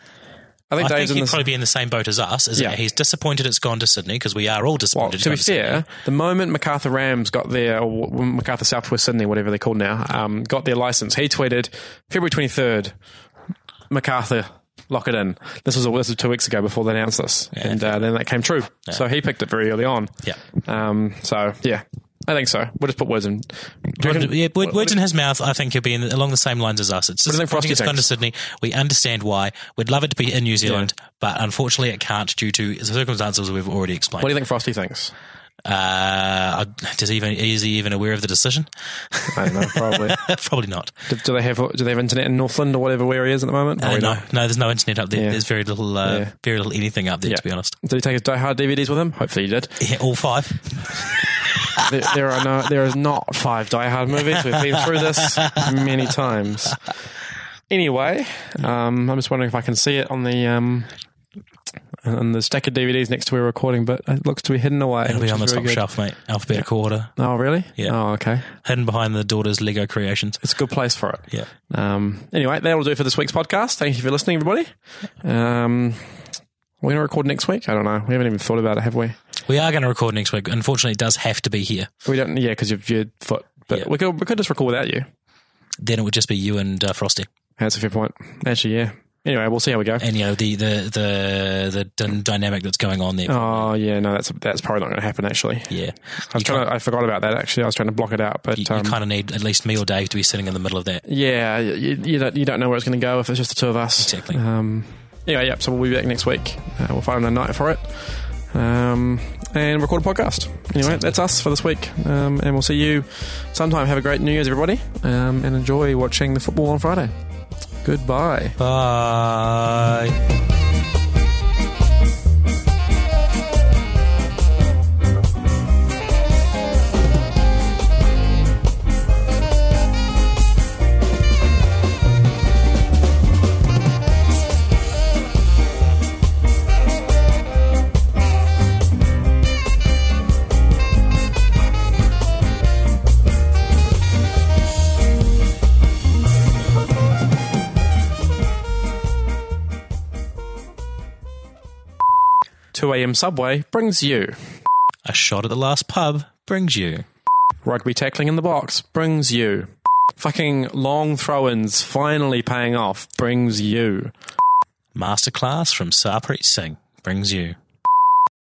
he'd probably be in the same boat as us. He's disappointed it's gone to Sydney because we are all disappointed. To be fair, the moment MacArthur Rams got their, or MacArthur Southwest Sydney, whatever they're called now, got their license, he tweeted February 23rd, MacArthur, lock it in. This was 2 weeks ago before they announced this, and then that came true. Yeah. So he picked it very early on. Yeah. So yeah. I think so. We'll just put words in. Words in his mouth. I think he'll be along the same lines as us. It's disappointing it's gone to Sydney. We understand why. We'd love it to be in New Zealand, but unfortunately it can't due to the circumstances we've already explained. What do you think Frosty thinks? Is he even aware of the decision? I don't know. Probably. Probably not. Do they have internet in Northland or whatever where he is at the moment? No, there's no internet up there. There's very little anything up there, to be honest. Did he take his Die Hard DVDs with him? Hopefully he did. Yeah, all 5. There is not 5 Die Hard movies. We've been through this many times. Anyway, I'm just wondering if I can see it on the stack of DVDs next to where we're recording, but it looks to be hidden away. It'll be on the top shelf, mate. Alphabetical order. Oh, really? Yeah. Oh, okay. Hidden behind the daughter's Lego creations. It's a good place for it. Yeah. Anyway, that'll do for this week's podcast. Thank you for listening, everybody. We're going to record next week? I don't know. We haven't even thought about it, have we? We are going to record next week. Unfortunately, it does have to be here. We don't, because of your foot. But we could just record without you. Then it would just be you and Frosty. That's a fair point. Actually, yeah. Anyway, we'll see how we go. And the dynamic that's going on there. Oh yeah, no, that's probably not going to happen. Actually, yeah, I forgot about that. Actually, I was trying to block it out, but you kind of need at least me or Dave to be sitting in the middle of that. Yeah, you don't know where it's going to go if it's just the two of us. Exactly. Anyway, yeah. So we'll be back next week. We'll find a night for it, and record a podcast. Anyway, that's us for this week, and we'll see you sometime. Have a great New Year's, everybody, and enjoy watching the football on Friday. Goodbye. Bye. 2 a.m. Subway brings you. A shot at the last pub brings you. Rugby tackling in the box brings you. Fucking long throw-ins finally paying off brings you. Masterclass from Sarpreet Singh brings you.